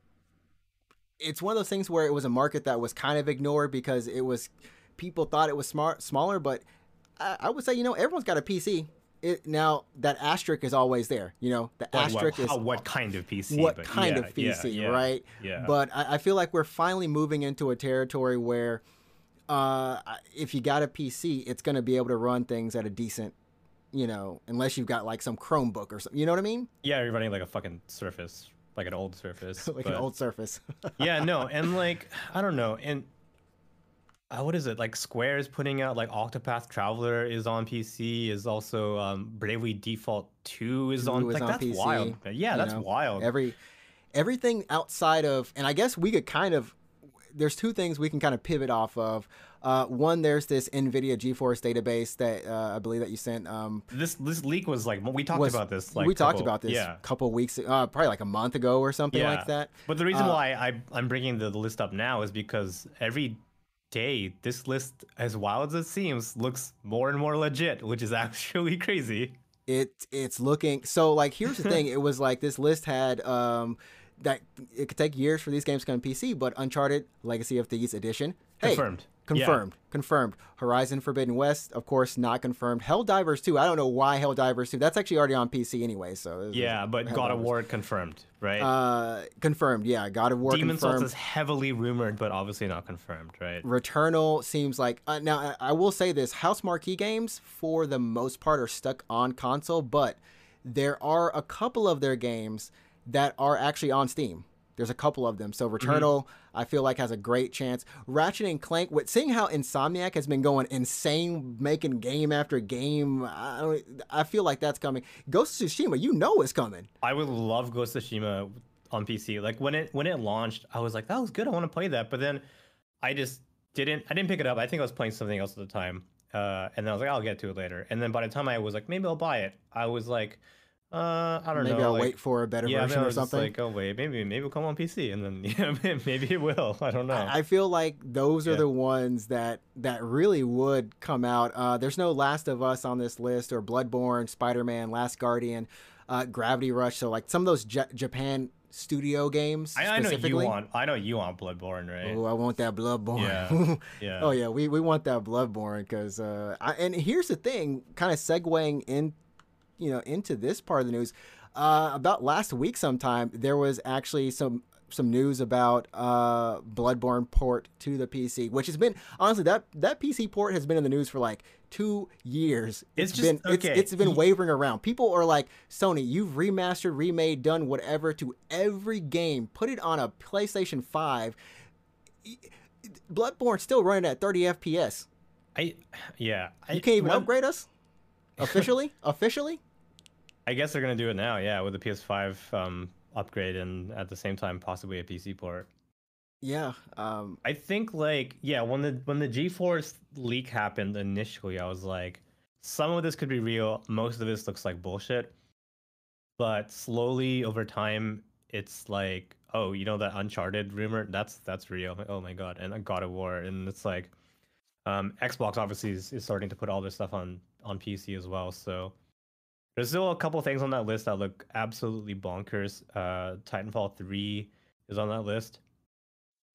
Speaker 1: it's one of those things where it was a market that was kind of ignored because it was people thought it was smart smaller, but I, I would say, you know, everyone's got a P C. It, now that asterisk is always there. You know, the
Speaker 2: Like,
Speaker 1: asterisk
Speaker 2: what,
Speaker 1: is
Speaker 2: how, what kind of P C?
Speaker 1: what
Speaker 2: but
Speaker 1: kind
Speaker 2: yeah,
Speaker 1: of P C,
Speaker 2: yeah, yeah,
Speaker 1: right?
Speaker 2: Yeah.
Speaker 1: But I, I feel like we're finally moving into a territory where uh, if you got a P C, it's going to be able to run things at a decent, you know, unless you've got like some Chromebook or something. You know what I mean?
Speaker 2: yeah, you're running like a fucking Surface, like an old Surface.
Speaker 1: Like
Speaker 2: but-
Speaker 1: an old Surface.
Speaker 2: yeah, no, and like I don't know, and uh, what is it? Like Square is putting out like Octopath Traveler is on P C, is also um, Bravely Default two is
Speaker 1: Two
Speaker 2: on.
Speaker 1: is
Speaker 2: Like
Speaker 1: on
Speaker 2: that's
Speaker 1: P C,
Speaker 2: wild. Yeah,
Speaker 1: you
Speaker 2: that's
Speaker 1: know,
Speaker 2: wild.
Speaker 1: Every everything outside of, and I guess we could kind of. There's two things we can kind of pivot off of. Uh, one, there's this NVIDIA GeForce database that uh, I believe that you sent. Um,
Speaker 2: This this leak was like we talked
Speaker 1: was-
Speaker 2: about this. Like
Speaker 1: we talked
Speaker 2: couple-
Speaker 1: about this
Speaker 2: Yeah.
Speaker 1: a couple weeks, uh, probably like a month ago or something
Speaker 2: Yeah.
Speaker 1: like that.
Speaker 2: But the reason
Speaker 1: Uh,
Speaker 2: why I I'm bringing the, the list up now is because every day this list, as wild as it seems, looks more and more legit, which is actually crazy.
Speaker 1: It it's looking so like here's the thing. It was like this list had um that it could take years for these games to come to P C, but Uncharted Legacy of Thieves edition, hey,
Speaker 2: Confirmed.
Speaker 1: confirmed, confirmed. Horizon Forbidden West, of course, not confirmed. Helldivers two, I don't know why Helldivers two. That's actually already on P C anyway, so it was-
Speaker 2: Yeah, but God of
Speaker 1: Helldivers.
Speaker 2: War confirmed, right?
Speaker 1: Uh, confirmed, yeah. God of War
Speaker 2: Demon Souls
Speaker 1: confirmed.
Speaker 2: is heavily rumored, but obviously not confirmed, right?
Speaker 1: Returnal seems like uh, now. I, I will say this: House Marquee games, for the most part, are stuck on console, but there are a couple of their games that are actually on Steam. There's a couple of them. So Returnal, I feel like has a great chance. Ratchet and Clank, with seeing how Insomniac has been going insane, making game after game, I, don't- I feel like that's coming. Ghost of Tsushima, you know it's coming.
Speaker 2: I would love Ghost of Tsushima on P C. Like when it when it launched, I was like, that was good. I want to play that. But then I just didn't. I didn't pick it up. I think I was playing something else at the time. Uh, and then I was like, I'll get to it later. And then by the time I was like, maybe I'll buy it, I was like, uh, I don't
Speaker 1: Maybe
Speaker 2: know.
Speaker 1: I'll
Speaker 2: like,
Speaker 1: wait for a better
Speaker 2: yeah,
Speaker 1: version
Speaker 2: then I
Speaker 1: or
Speaker 2: was just
Speaker 1: something.
Speaker 2: like, oh wait, maybe maybe it'll come on P C, and then yeah, maybe it will. I don't know.
Speaker 1: I I feel like those are
Speaker 2: Yeah.
Speaker 1: the ones that that really would come out. Uh, there's no Last of Us on this list, or Bloodborne, Spider-Man, Last Guardian, uh, Gravity Rush. So like some of those J- Japan studio games
Speaker 2: I, I know you
Speaker 1: specifically.
Speaker 2: want. I know you want Bloodborne, right?
Speaker 1: Oh, I want that Bloodborne.
Speaker 2: Yeah, yeah.
Speaker 1: Oh yeah, we, we want that Bloodborne because uh, I, and here's the thing, kind of segueing in, you know, into this part of the news. Uh, about last week, sometime there was actually some some news about uh, Bloodborne port to the P C, which has been honestly that that P C port has been in the news for like two years.
Speaker 2: It's just-
Speaker 1: been
Speaker 2: okay,
Speaker 1: it's it's been
Speaker 2: he-
Speaker 1: wavering around. People are like, Sony, you've remastered, remade, done whatever to every game. Put it on a PlayStation five. Bloodborne still running at thirty F P S.
Speaker 2: I yeah. I,
Speaker 1: You can't even
Speaker 2: when-
Speaker 1: upgrade us officially. Officially,
Speaker 2: I guess they're gonna do it now, yeah, with the P S five um, upgrade and at the same time possibly a P C port.
Speaker 1: yeah. Um,
Speaker 2: I think like yeah, when the when the GeForce leak happened initially, I was like, some of this could be real, most of this looks like bullshit. But slowly over time, it's like, oh, you know that Uncharted rumor? That's that's real. Oh my god, and a God of War, and it's like, um, Xbox obviously is, is starting to put all this stuff on on P C as well, so. There's still a couple things on that list that look absolutely bonkers. Uh, Titanfall three is on that list.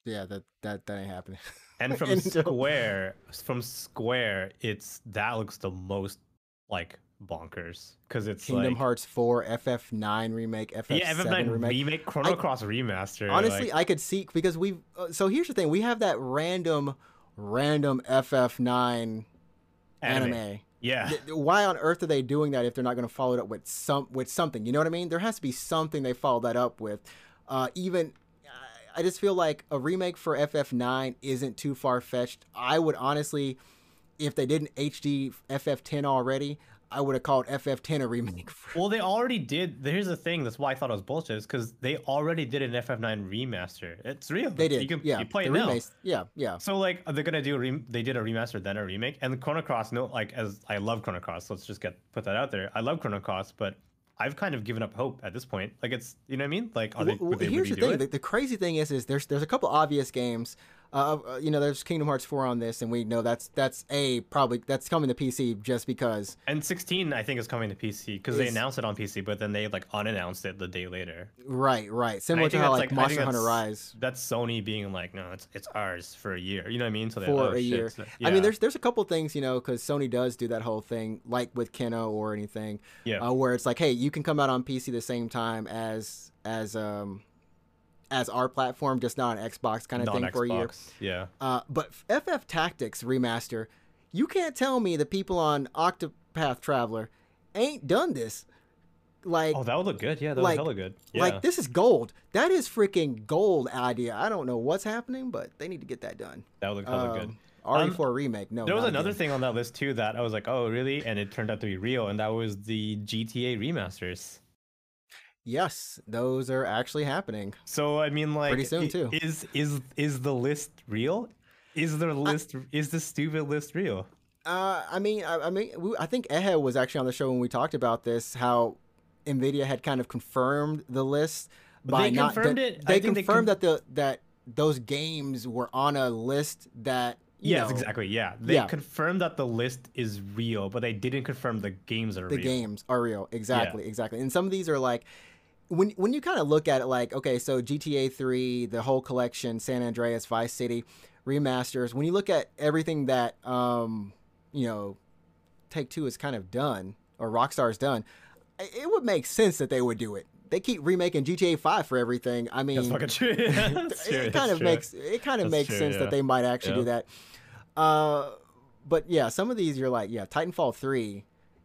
Speaker 1: yeah, that that that ain't happening.
Speaker 2: And from
Speaker 1: Until-
Speaker 2: Square, from Square, it's that looks the most like bonkers because it's
Speaker 1: Kingdom
Speaker 2: like
Speaker 1: Hearts four, F F nine remake,
Speaker 2: yeah,
Speaker 1: F F seven
Speaker 2: F F nine
Speaker 1: remake.
Speaker 2: remake, Chrono
Speaker 1: I-
Speaker 2: Cross remaster.
Speaker 1: Honestly,
Speaker 2: like,
Speaker 1: I could see because we've. Uh, so here's the thing: we have that random, random F F nine anime.
Speaker 2: anime. Yeah,
Speaker 1: Th- Why on earth are they doing that if they're not going to follow it up with some with something? You know what I mean? There has to be something they follow that up with. Uh, even I just feel like a remake for F F nine isn't too far fetched. I would honestly, if they didn't H D F F ten already, I would have called F F ten a remake. For,
Speaker 2: well, they already did. Here's the thing. That's why I thought it was bullshit. Is because they already did an F F nine remaster. It's real.
Speaker 1: they did,
Speaker 2: You can
Speaker 1: yeah.
Speaker 2: you play
Speaker 1: the
Speaker 2: it now.
Speaker 1: remakes, yeah, yeah.
Speaker 2: So like they're gonna do a re- they did a remaster then a remake and Chrono Cross. No, like as I love Chrono Cross. Let's just get put that out there. I love Chrono Cross, but I've kind of given up hope at this point. Like it's you know what I mean. Like are they?
Speaker 1: Well,
Speaker 2: Would they
Speaker 1: here's
Speaker 2: would
Speaker 1: the
Speaker 2: do
Speaker 1: thing:
Speaker 2: it?
Speaker 1: the, the crazy thing is, is there's there's a couple obvious games. Uh, uh, you know, there's Kingdom Hearts four on this, and we know that's that's a probably that's coming to P C just because.
Speaker 2: And sixteen, I think, is coming to P C because they
Speaker 1: Is-
Speaker 2: announced it on P C, but then they like unannounced it the day later.
Speaker 1: Right, right.
Speaker 2: And I
Speaker 1: Similar to
Speaker 2: think
Speaker 1: how
Speaker 2: that's,
Speaker 1: like
Speaker 2: I
Speaker 1: Monster
Speaker 2: think
Speaker 1: Hunter
Speaker 2: that's-
Speaker 1: Rise
Speaker 2: That's Sony being like, no, it's it's ours for a year. You know what I mean? So they're,
Speaker 1: for
Speaker 2: oh,
Speaker 1: a
Speaker 2: shit.
Speaker 1: year.
Speaker 2: So-
Speaker 1: I
Speaker 2: yeah.
Speaker 1: mean, there's there's a couple things, you know, because Sony does do that whole thing, like with Keno or anything,
Speaker 2: yeah.
Speaker 1: uh, where it's like, hey, you can come out on P C the same time as as um as our platform, just not on Xbox kind of thing for a year.
Speaker 2: Non-Xbox. Yeah.
Speaker 1: Uh, but F F Tactics remaster, you can't tell me the people on Octopath Traveler ain't done this. Like,
Speaker 2: Oh, that would look good. Yeah, that
Speaker 1: like-
Speaker 2: would hella good. Yeah.
Speaker 1: like this is gold. That is freaking gold idea. I don't know what's happening, but they need to get that done.
Speaker 2: that would look hella good.
Speaker 1: Um, R E four
Speaker 2: Um,
Speaker 1: remake. No,
Speaker 2: There was
Speaker 1: not
Speaker 2: another
Speaker 1: again.
Speaker 2: thing on that list too that I was like, oh, really? And it turned out to be real, and that was the G T A remasters.
Speaker 1: Yes, those are actually happening.
Speaker 2: So I mean, like,
Speaker 1: Pretty soon,
Speaker 2: i-
Speaker 1: too.
Speaker 2: Is is is the list real? Is the list is the stupid list real?
Speaker 1: Uh, I mean, I, I mean, we, I think Ehe was actually on the show when we talked about this. How Nvidia had kind of confirmed the list by
Speaker 2: They
Speaker 1: not.
Speaker 2: confirmed
Speaker 1: that-
Speaker 2: it-
Speaker 1: They
Speaker 2: I think they
Speaker 1: confirmed
Speaker 2: con-
Speaker 1: that the that those games were on a list that. You
Speaker 2: Yes,
Speaker 1: know,
Speaker 2: exactly. Yeah, they
Speaker 1: yeah.
Speaker 2: confirmed that the list is real, but they didn't confirm the games are
Speaker 1: The
Speaker 2: real.
Speaker 1: games are real. Exactly, exactly. And some of these are like. When, when you kind of look at it like, okay, so G T A three, the whole collection, San Andreas, Vice City, remasters, when you look at everything that, um, you know, Take-Two has kind of done, or Rockstar's done, i- it would make sense that they would do it. They keep remaking G T A five for everything. I mean,
Speaker 2: That's fucking true. Yeah, that's
Speaker 1: it,
Speaker 2: true,
Speaker 1: it
Speaker 2: that's
Speaker 1: kind of
Speaker 2: true.
Speaker 1: makes it kind of
Speaker 2: That's
Speaker 1: makes
Speaker 2: true,
Speaker 1: sense
Speaker 2: yeah.
Speaker 1: that they might actually do
Speaker 2: Yeah.
Speaker 1: that. Uh, but yeah, some of these you're like, yeah, Titanfall three.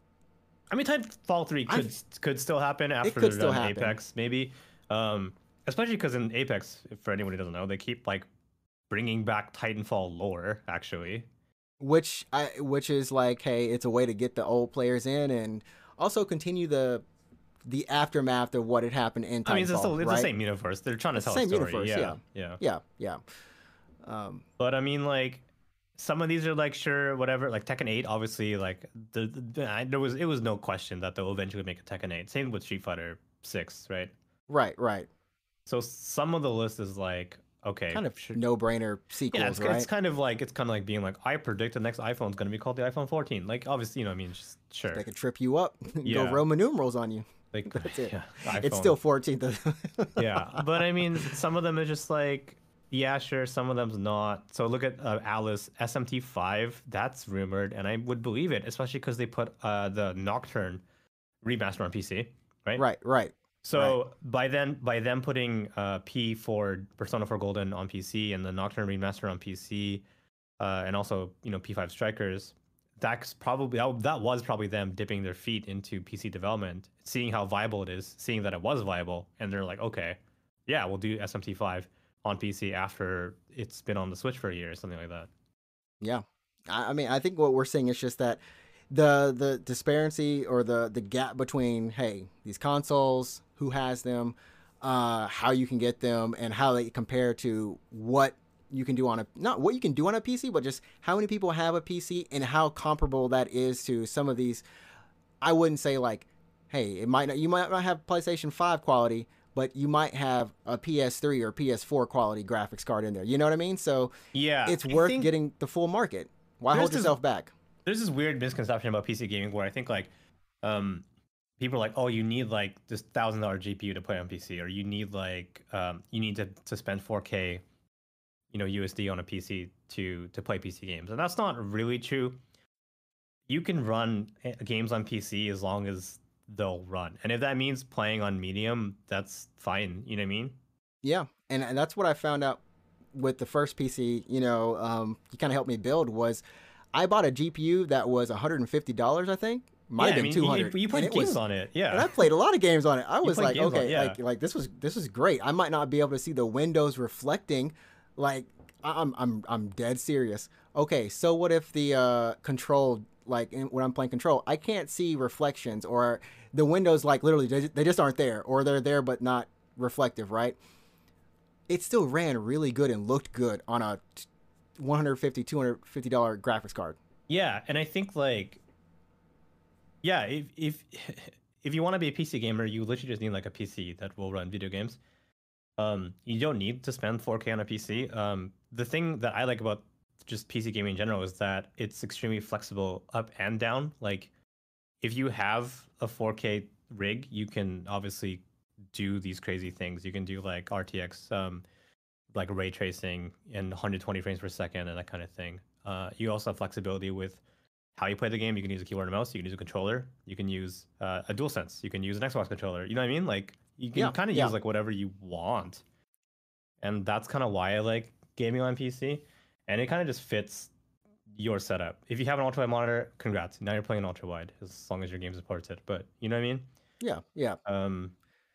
Speaker 2: I mean, Titanfall three
Speaker 1: I-
Speaker 2: could could still happen after
Speaker 1: could
Speaker 2: they're
Speaker 1: still
Speaker 2: done
Speaker 1: happen.
Speaker 2: Apex, maybe. Um, especially because in Apex, for anyone who doesn't know, they keep like bringing back Titanfall lore. Actually,
Speaker 1: which I which is like, hey, it's a way to get the old players in and also continue the the aftermath of what had happened in Titanfall.
Speaker 2: I mean, it's, still, it's
Speaker 1: right?
Speaker 2: the same universe. They're trying to
Speaker 1: It's the
Speaker 2: tell a
Speaker 1: same
Speaker 2: story.
Speaker 1: universe,
Speaker 2: yeah,
Speaker 1: yeah.
Speaker 2: yeah,
Speaker 1: Yeah, yeah. Um,
Speaker 2: But I mean, like, some of these are like, sure, whatever. Like Tekken eight, obviously, like the, the I, there was it was no question that they'll eventually make a Tekken eight. Same with Street Fighter six, right?
Speaker 1: right, right.
Speaker 2: So some of the list is like, okay,
Speaker 1: Kind of
Speaker 2: sure.
Speaker 1: no-brainer sequels,
Speaker 2: Yeah, it's,
Speaker 1: right?
Speaker 2: it's kind of like it's kind of like being like, I predict the next iPhone is going to be called the iPhone fourteen. Like, obviously, you know, what I mean, just sure,
Speaker 1: They could trip you up,
Speaker 2: Yeah.
Speaker 1: go Roman numerals on you.
Speaker 2: like
Speaker 1: That's it.
Speaker 2: Yeah,
Speaker 1: It's
Speaker 2: iPhone.
Speaker 1: still fourteenth.
Speaker 2: Yeah, but I mean, some of them are just like, yeah, sure. Some of them's not. So look at uh, Alice S M T five. That's rumored, and I would believe it, especially because they put uh, the Nocturne remaster on P C, right?
Speaker 1: right, right.
Speaker 2: So by then, by them putting uh, P for Persona four Golden on P C and the Nocturne remaster on P C, uh, and also you know P five Strikers, that's probably that, that was probably them dipping their feet into P C development, seeing how viable it is, seeing that it was viable, and they're like, okay, yeah, we'll do S M T five on P C after it's been on the Switch for a year or something like that.
Speaker 1: Yeah, I, I mean, I think what we're seeing is just that the the disparity or the the gap between, hey, these consoles, who has them, uh, how you can get them, and how they compare to what you can do on a not what you can do on a P C, but just how many people have a P C and how comparable that is to some of these. I wouldn't say like, hey, it might not you might not have PlayStation five quality, but you might have a P S three or P S four quality graphics card in there. You know what I mean? So
Speaker 2: Yeah,
Speaker 1: it's
Speaker 2: I
Speaker 1: worth
Speaker 2: think
Speaker 1: getting the full market. Why
Speaker 2: There's
Speaker 1: hold
Speaker 2: this-
Speaker 1: yourself back?
Speaker 2: There's this weird misconception about P C gaming where I think like, um, people are like, oh, you need like this thousand dollar G P U to play on P C, or you need like, um, you need to to spend four K you know, U S D on a P C to to play P C games, and that's not really true. You can run eh, games on P C as long as they'll run, and if that means playing on medium, that's fine. You know what I mean?
Speaker 1: Yeah, and, and that's what I found out with the first P C. You know, um, you kind of helped me build was I bought a G P U that was one hundred fifty dollars, I think. Might
Speaker 2: yeah,
Speaker 1: have been
Speaker 2: I mean,
Speaker 1: two hundred.
Speaker 2: You, you played
Speaker 1: and
Speaker 2: games
Speaker 1: was,
Speaker 2: on it, yeah.
Speaker 1: And I played a lot of games on it. I was like,
Speaker 2: games on-
Speaker 1: okay,
Speaker 2: yeah.
Speaker 1: like like this was this was great. I might not be able to see the windows reflecting, like I- I'm I'm I'm dead serious. Okay, so what if the uh, control, like in, when I'm playing control, I can't see reflections, or the windows like literally they, they just aren't there, or they're there but not reflective, right? It still ran really good and looked good on a one hundred fifty, two hundred fifty dollars graphics card.
Speaker 2: Yeah, and I think like, yeah, if if if you want to be a P C gamer, you literally just need like a P C that will run video games. Um, you don't need to spend four K on a P C. Um, the thing that I like about just P C gaming in general is that it's extremely flexible up and down. Like, if you have a four K rig, you can obviously do these crazy things. You can do like R T X, um, like ray tracing and one hundred twenty frames per second and that kind of thing. Uh, you also have flexibility with how you play the game. You can use a keyboard and mouse. You can use a controller. You can use uh, a DualSense. You can use an Xbox controller. You know what I mean? Like you can
Speaker 1: Yeah,
Speaker 2: kind of
Speaker 1: yeah.
Speaker 2: use like whatever you want, and that's kind of why I like gaming on P C. And it kind of just fits your setup. If you have an ultra wide monitor, congrats. Now you're playing ultra wide as long as your game supports it. But you know what I mean?
Speaker 1: Yeah, yeah.
Speaker 2: Um,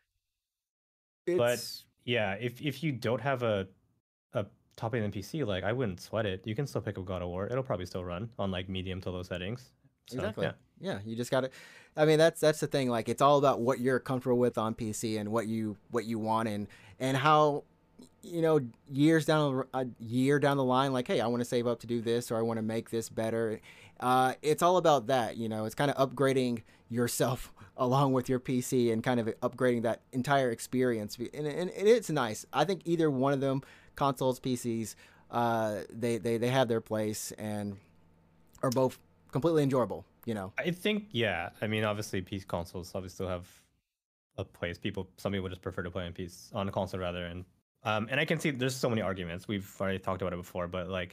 Speaker 1: It's,
Speaker 2: but yeah, if if you don't have a a top end P C, like I wouldn't sweat it. You can still pick up God of War. It'll probably still run on like medium to low settings. So,
Speaker 1: exactly.
Speaker 2: Yeah.
Speaker 1: Yeah, you just got to. I mean, that's that's the thing. Like, it's all about what you're comfortable with on P C and what you what you want, and and how, you know, years down a year down the line, like, hey, I want to save up to do this, or I want to make this better. Uh, it's all about that. You know, it's kind of upgrading yourself along with your P C and kind of upgrading that entire experience. And, and, and it's nice. I think either one of them, consoles, P Cs, uh, they, they they have their place and are both completely enjoyable. You know,
Speaker 2: I think yeah. I mean, obviously, P C consoles obviously still have a place. People, some people just prefer to play on P C on a console rather, and um, and I can see there's so many arguments. We've already talked about it before, but like,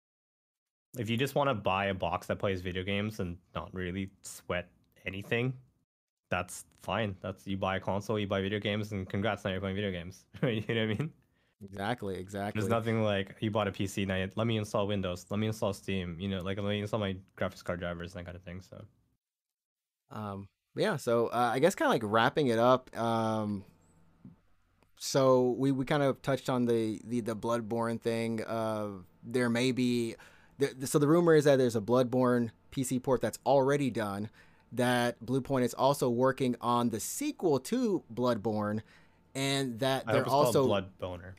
Speaker 2: if you just want to buy a box that plays video games and not really sweat anything, that's fine. That's you buy a console, you buy video games, and congrats, now you're playing video games. You know what I mean?
Speaker 1: exactly, exactly.
Speaker 2: There's nothing like you bought a P C, now you, let me install Windows, let me install Steam, you know, like let me install my graphics card drivers and that kind of thing. So,
Speaker 1: Um, yeah, so uh, I guess kind of like wrapping it up. Um, so we, we kind of touched on the the, the Bloodborne thing. Uh, there may be, the, so the rumor is that there's a Bloodborne P C port that's already done. That Bluepoint is also working on the sequel to Bloodborne, and that
Speaker 2: I
Speaker 1: they're
Speaker 2: hope it's
Speaker 1: also
Speaker 2: called Blood Boner.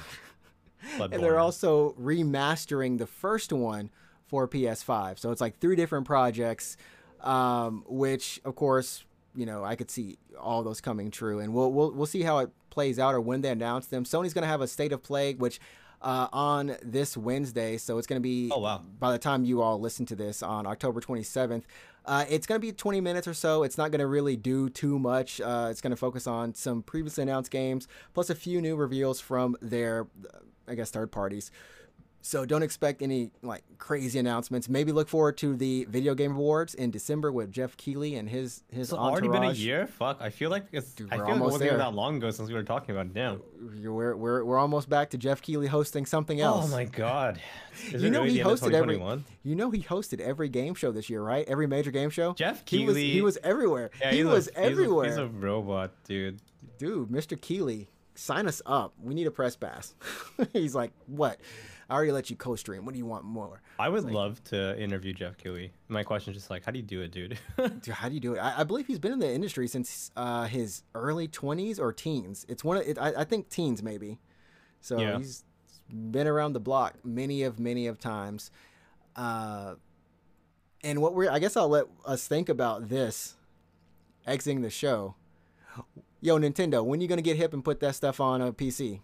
Speaker 1: and they're also remastering the first one for P S five. So it's like three different projects, um, which of course, you know, I could see all those coming true, and we'll we'll we'll see how it plays out or when they announce them. Sony's gonna have a State of Play, which uh, on this Wednesday, so it's gonna be
Speaker 2: Oh, wow.
Speaker 1: by the time you all listen to this on October twenty-seventh. Uh, it's going to be twenty minutes or so. It's not going to really do too much. Uh, it's going to focus on some previously announced games, plus a few new reveals from their, I guess, third parties. So don't expect any like crazy announcements. Maybe look forward to the Video Game Awards in December with Jeff Keighley and his his
Speaker 2: It's
Speaker 1: entourage.
Speaker 2: already been a year. Fuck, I feel like it's.
Speaker 1: Dude,
Speaker 2: I
Speaker 1: we're
Speaker 2: feel like it
Speaker 1: almost
Speaker 2: wasn't even
Speaker 1: there.
Speaker 2: that long ago since we were talking about it. Damn.
Speaker 1: We're, we're, we're almost back to Jeff Keighley hosting something else.
Speaker 2: Oh my god. Is
Speaker 1: You
Speaker 2: it
Speaker 1: know
Speaker 2: really
Speaker 1: he
Speaker 2: the end of
Speaker 1: hosted every.
Speaker 2: twenty twenty-one?
Speaker 1: You know he hosted every game show this year, right? Every major game show.
Speaker 2: Jeff
Speaker 1: He was
Speaker 2: Keighley.
Speaker 1: he was everywhere.
Speaker 2: Yeah,
Speaker 1: he
Speaker 2: he's a-
Speaker 1: was
Speaker 2: he's a-
Speaker 1: everywhere.
Speaker 2: He's a robot, dude.
Speaker 1: Dude, Mister Keeley, sign us up. We need a press pass. He's like, what? I already let you co-stream. What do you want more?
Speaker 2: I would love to interview Jeff Keighley. My question is just like, how do you do it, dude?
Speaker 1: Dude, how do you do it? I, I believe he's been in the industry since uh, his early twenties or teens. It's one of, it, I, I think teens maybe. So
Speaker 2: Yeah.
Speaker 1: he's been around the block many of, many of times. Uh, and what we're, I guess I'll let us think about this exiting the show. Yo, Nintendo, when you going to get hip and put that stuff on a P C?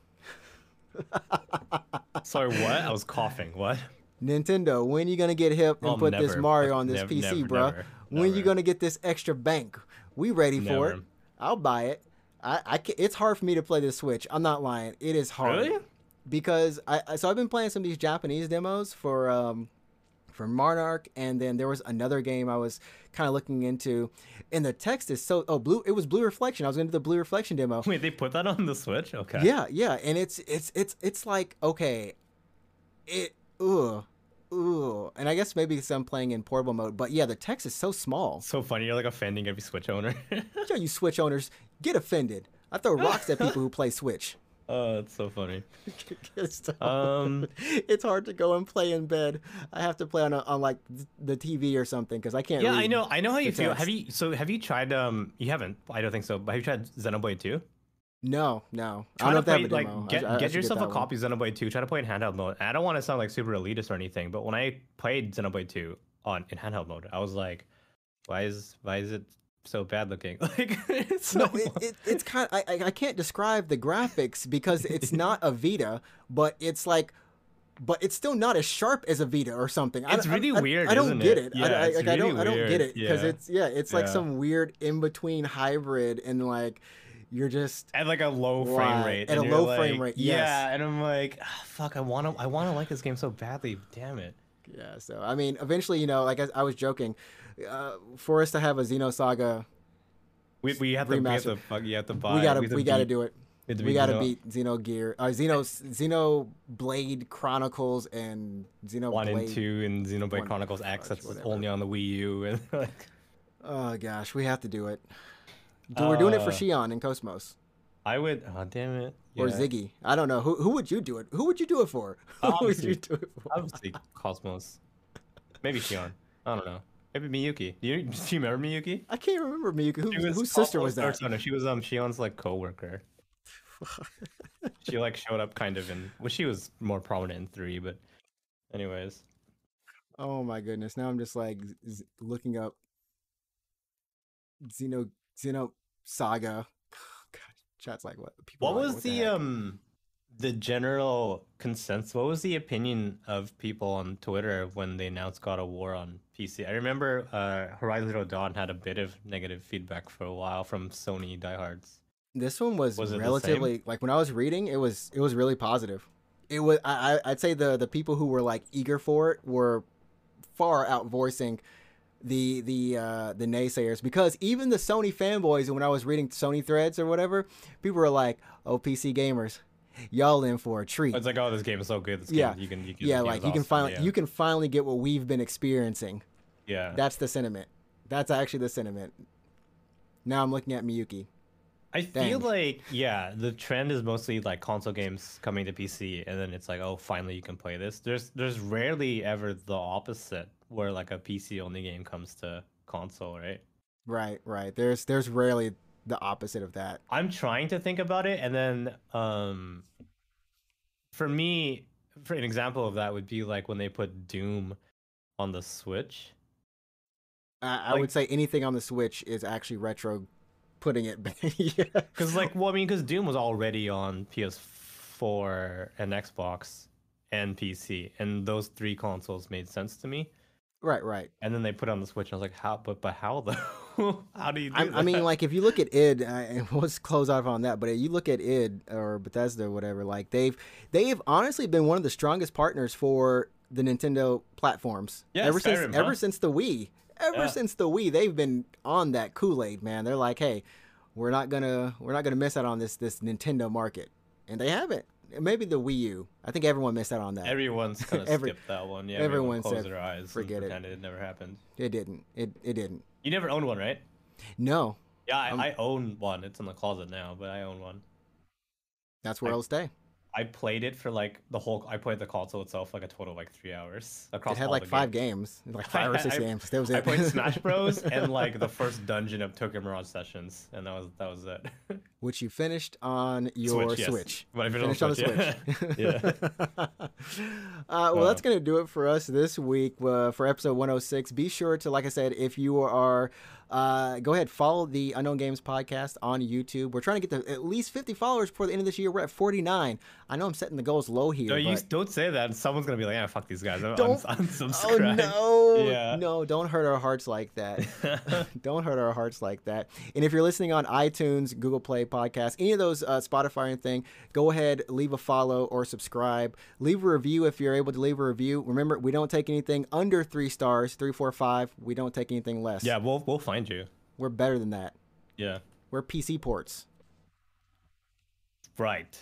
Speaker 2: Sorry, what? I was coughing. What?
Speaker 1: Nintendo, when you gonna get hip and
Speaker 2: Oh,
Speaker 1: put this
Speaker 2: never.
Speaker 1: Mario on this
Speaker 2: Nev-
Speaker 1: P C,
Speaker 2: never,
Speaker 1: bruh?
Speaker 2: never,
Speaker 1: When you
Speaker 2: never.
Speaker 1: gonna get this extra bank? We ready for it.
Speaker 2: Never.
Speaker 1: I'll buy it. I, I ca- it's hard for me to play this Switch. I'm not lying. It is hard.
Speaker 2: Really?
Speaker 1: because I, I so I've been playing some of these Japanese demos for um for Monarch, and then there was another game I was kind of looking into, and the text is so oh blue it was Blue Reflection. I was into the Blue Reflection demo.
Speaker 2: Wait, they put that on the Switch? Okay.
Speaker 1: Yeah, yeah, and it's it's it's it's like okay, it ugh. Ooh, and I guess maybe because I'm playing in portable mode, but yeah, the text is so small.
Speaker 2: So funny, you're like offending every Switch owner.
Speaker 1: Yo, you Switch owners, get offended. I throw rocks at people who play Switch.
Speaker 2: Oh, that's so funny.
Speaker 1: it's, so,
Speaker 2: Um,
Speaker 1: it's hard to go and play in bed. I have to play on a, on like the T V or something because I can't.
Speaker 2: yeah,
Speaker 1: read
Speaker 2: I know. I know how you
Speaker 1: the
Speaker 2: feel.
Speaker 1: text.
Speaker 2: Have you? So have you tried? Um, you haven't. I don't think so. But have you tried Xenoblade two?
Speaker 1: No, no. I
Speaker 2: Try
Speaker 1: don't
Speaker 2: to
Speaker 1: know if they
Speaker 2: play
Speaker 1: have a demo.
Speaker 2: like get
Speaker 1: I, I, I
Speaker 2: get
Speaker 1: should
Speaker 2: yourself
Speaker 1: that
Speaker 2: a
Speaker 1: one.
Speaker 2: copy of Xenoblade two. Try to play in handheld mode. I don't want to sound like super elitist or anything, but when I played Xenoblade two on in handheld mode, I was like, why is why is it so bad looking? Like it's so
Speaker 1: No, it, it, it's kind. Of, I I I can't describe the graphics because it's not a Vita, but it's like, but it's still not as sharp as a Vita or something. I-
Speaker 2: It's
Speaker 1: I-
Speaker 2: really
Speaker 1: I,
Speaker 2: weird,
Speaker 1: I don't
Speaker 2: isn't
Speaker 1: get
Speaker 2: it?
Speaker 1: it.
Speaker 2: Yeah,
Speaker 1: I, I,
Speaker 2: it's
Speaker 1: like, I don't.
Speaker 2: really
Speaker 1: I don't get
Speaker 2: weird.
Speaker 1: it because
Speaker 2: Yeah.
Speaker 1: it's yeah. It's like
Speaker 2: Yeah.
Speaker 1: some weird in between hybrid and like you're just
Speaker 2: at like a low frame
Speaker 1: Right,
Speaker 2: rate.
Speaker 1: at
Speaker 2: and
Speaker 1: a
Speaker 2: you're
Speaker 1: low frame
Speaker 2: like-
Speaker 1: rate, yes.
Speaker 2: Yeah, and I'm like, ah, fuck. I want to. I want to like this game so badly. Damn it.
Speaker 1: yeah. So I mean, eventually, you know, like I, I was joking, uh, for us to have a Xenosaga,
Speaker 2: We, we have to. We have
Speaker 1: Remaster.
Speaker 2: to. Fuck, you have to buy.
Speaker 1: we gotta
Speaker 2: have to
Speaker 1: we gotta
Speaker 2: beat-
Speaker 1: do it.
Speaker 2: we have to
Speaker 1: We
Speaker 2: beat
Speaker 1: gotta
Speaker 2: Xeno-
Speaker 1: beat Xenogear, uh, Xeno Xenoblade Chronicles and Xenoblade
Speaker 2: one and two and Xenoblade
Speaker 1: one,
Speaker 2: Chronicles X.
Speaker 1: fudge,
Speaker 2: That's
Speaker 1: whatever.
Speaker 2: only on the Wii U and like.
Speaker 1: Oh gosh, we have to do it. Dude, we're doing it for
Speaker 2: Uh,
Speaker 1: Shion and Cosmos
Speaker 2: I would. Oh damn it.
Speaker 1: or
Speaker 2: Yeah.
Speaker 1: Ziggy. I don't know who who would you do it. Who would you do it for? Who would you
Speaker 2: Obviously.
Speaker 1: do it for?
Speaker 2: Obviously Cosmos. Maybe Shion. I don't know. Maybe Miyuki. Do you, do you remember Miyuki?
Speaker 1: I can't remember Miyuki. Who,
Speaker 2: She was
Speaker 1: whose sister was
Speaker 2: Cosmos-
Speaker 1: that?
Speaker 2: or no, she was um Shion's like coworker. She like showed up kind of in. Well, she was more prominent in three, but anyways.
Speaker 1: Oh my goodness! Now I'm just like z- looking up Xeno Xeno Saga. God, chat's like what? People
Speaker 2: What
Speaker 1: are like,
Speaker 2: was
Speaker 1: the
Speaker 2: the
Speaker 1: heck?
Speaker 2: um the general consensus? What was the opinion of people on Twitter when they announced God of War on P C? I remember uh, Horizon Zero Dawn had a bit of negative feedback for a while from Sony diehards.
Speaker 1: This one was,
Speaker 2: Was it the
Speaker 1: relatively like when I was reading, it was it was really positive. It was I I- I'd say the the people who were like eager for it were far out voicing the the uh the naysayers, because even the Sony fanboys, and when I was reading Sony threads or whatever, people were like, "Oh, P C gamers, y'all in for a treat."
Speaker 2: It's like, oh, this game is so good. This
Speaker 1: Yeah.
Speaker 2: game, you can, you can,
Speaker 1: Yeah,
Speaker 2: this game
Speaker 1: like
Speaker 2: is
Speaker 1: you can
Speaker 2: awesome.
Speaker 1: finally
Speaker 2: yeah.
Speaker 1: you can finally get what we've been experiencing.
Speaker 2: yeah.
Speaker 1: That's the sentiment. That's actually the sentiment. Now I'm looking at Miyuki.
Speaker 2: I feel
Speaker 1: Dang.
Speaker 2: like, yeah, the trend is mostly like console games coming to P C, and then it's like, oh, finally you can play this. There's there's rarely ever the opposite, where like a P C only game comes to console, right?
Speaker 1: Right, right. There's there's rarely the opposite of that.
Speaker 2: I'm trying to think about it, and then um, for me, for an example of that would be like when they put Doom on the Switch.
Speaker 1: I, I
Speaker 2: Like-
Speaker 1: would say anything on the Switch is actually retro, putting it back. Yeah.
Speaker 2: Because like, well, I mean, because Doom was already on P S four and Xbox and P C, and those three consoles made sense to me.
Speaker 1: Right, right.
Speaker 2: And then they put it on the Switch, and I was like, how? But but how though? How do you do
Speaker 1: I,
Speaker 2: that?
Speaker 1: I mean, like if you look at id, uh, and let's close off on that. But you look at id or Bethesda or whatever, like they've they've honestly been one of the strongest partners for the Nintendo platforms.
Speaker 2: Yeah,
Speaker 1: ever since
Speaker 2: Skyrim,
Speaker 1: ever
Speaker 2: huh?
Speaker 1: since the Wii. Ever
Speaker 2: Yeah.
Speaker 1: since the Wii, they've been on that Kool-Aid, man. They're like, hey, we're not gonna we're not gonna miss out on this this Nintendo market, and they haven't. Maybe the Wii U. I think everyone missed out on that.
Speaker 2: everyone's kind of
Speaker 1: Every-
Speaker 2: skipped that one. Yeah,
Speaker 1: everyone
Speaker 2: everyone closed
Speaker 1: said,
Speaker 2: their eyes,
Speaker 1: "Forget
Speaker 2: and
Speaker 1: it."
Speaker 2: pretended it never happened.
Speaker 1: It didn't. It it didn't.
Speaker 2: You never owned one, right?
Speaker 1: No,
Speaker 2: Yeah, I,
Speaker 1: Um,
Speaker 2: I own one. It's in the closet now, but I own one.
Speaker 1: that's where
Speaker 2: I-
Speaker 1: it'll stay.
Speaker 2: I played it for like the whole. I played the console itself like a total of like three hours across.
Speaker 1: It had
Speaker 2: all
Speaker 1: like
Speaker 2: the
Speaker 1: five
Speaker 2: games.
Speaker 1: games, like five or six
Speaker 2: I-
Speaker 1: games. That was
Speaker 2: I
Speaker 1: it.
Speaker 2: played Smash Bros. And like the first dungeon of Tokyo Mirage Sessions, and that was that was it.
Speaker 1: Which you finished on your
Speaker 2: Switch, yes.
Speaker 1: Switch.
Speaker 2: But I
Speaker 1: Finished on the Switch.
Speaker 2: yeah.
Speaker 1: uh, well, that's going to do it for us this week uh, for episode one oh six. Be sure to, like I said, if you are, uh, go ahead, follow the Unknown Games podcast on YouTube. We're trying to get to at least fifty followers before the end of this year. We're at forty-nine. I know I'm setting the goals low here.
Speaker 2: No, you
Speaker 1: but...
Speaker 2: don't say that. Someone's gonna be like, "Yeah, fuck these guys. I'm
Speaker 1: Don't
Speaker 2: unsubscribe."
Speaker 1: Oh no,
Speaker 2: yeah.
Speaker 1: no! Don't hurt our hearts like that. Don't hurt our hearts like that. And if you're listening on iTunes, Google Play Podcast, any of those, uh, Spotify and thing, go ahead, leave a follow or subscribe. Leave a review if you're able to leave a review. Remember, we don't take anything under three stars, three, four, five. We don't take anything less.
Speaker 2: Yeah, we'll we'll find you.
Speaker 1: We're better than that.
Speaker 2: Yeah.
Speaker 1: We're P C ports.
Speaker 2: Right.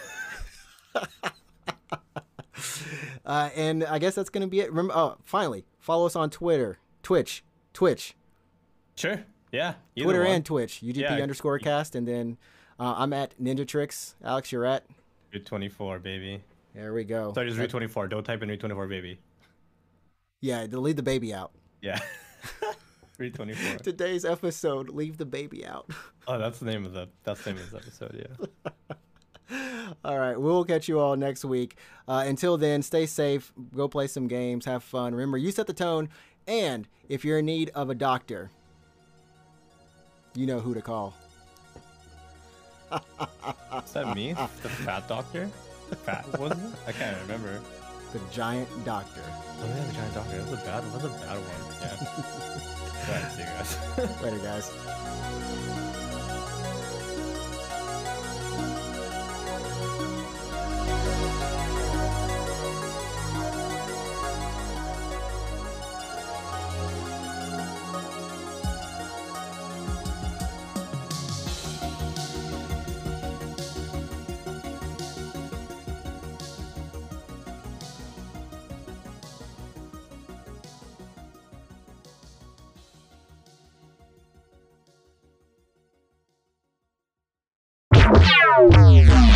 Speaker 1: uh, and I guess that's going to be it. Remember, oh, finally, follow us on Twitter, Twitch, Twitch.
Speaker 2: Sure. Yeah.
Speaker 1: Twitter
Speaker 2: one.
Speaker 1: and Twitch, U G P yeah. underscore cast. And then uh, I'm at Ninja Tricks. Alex, you're at?
Speaker 2: Route twenty-four, baby.
Speaker 1: There we go.
Speaker 2: Sorry, just Route twenty-four. Don't type in Route twenty-four, baby.
Speaker 1: Yeah, leave the baby out.
Speaker 2: Yeah. Route twenty-four.
Speaker 1: Today's episode, leave the baby out.
Speaker 2: Oh, that's the name of the that's the name of this episode, yeah.
Speaker 1: All right, we'll catch you all next week. Uh, until then, stay safe, go play some games, have fun. Remember, you set the tone, and if you're in need of a doctor, you know who to call.
Speaker 2: Is that me? The fat doctor? Fat, wasn't it? I can't remember.
Speaker 1: The giant doctor.
Speaker 2: Oh yeah, the giant doctor. That was a bad, that was a bad one. Yeah. All right, see you guys.
Speaker 1: Later, guys.
Speaker 3: Wow.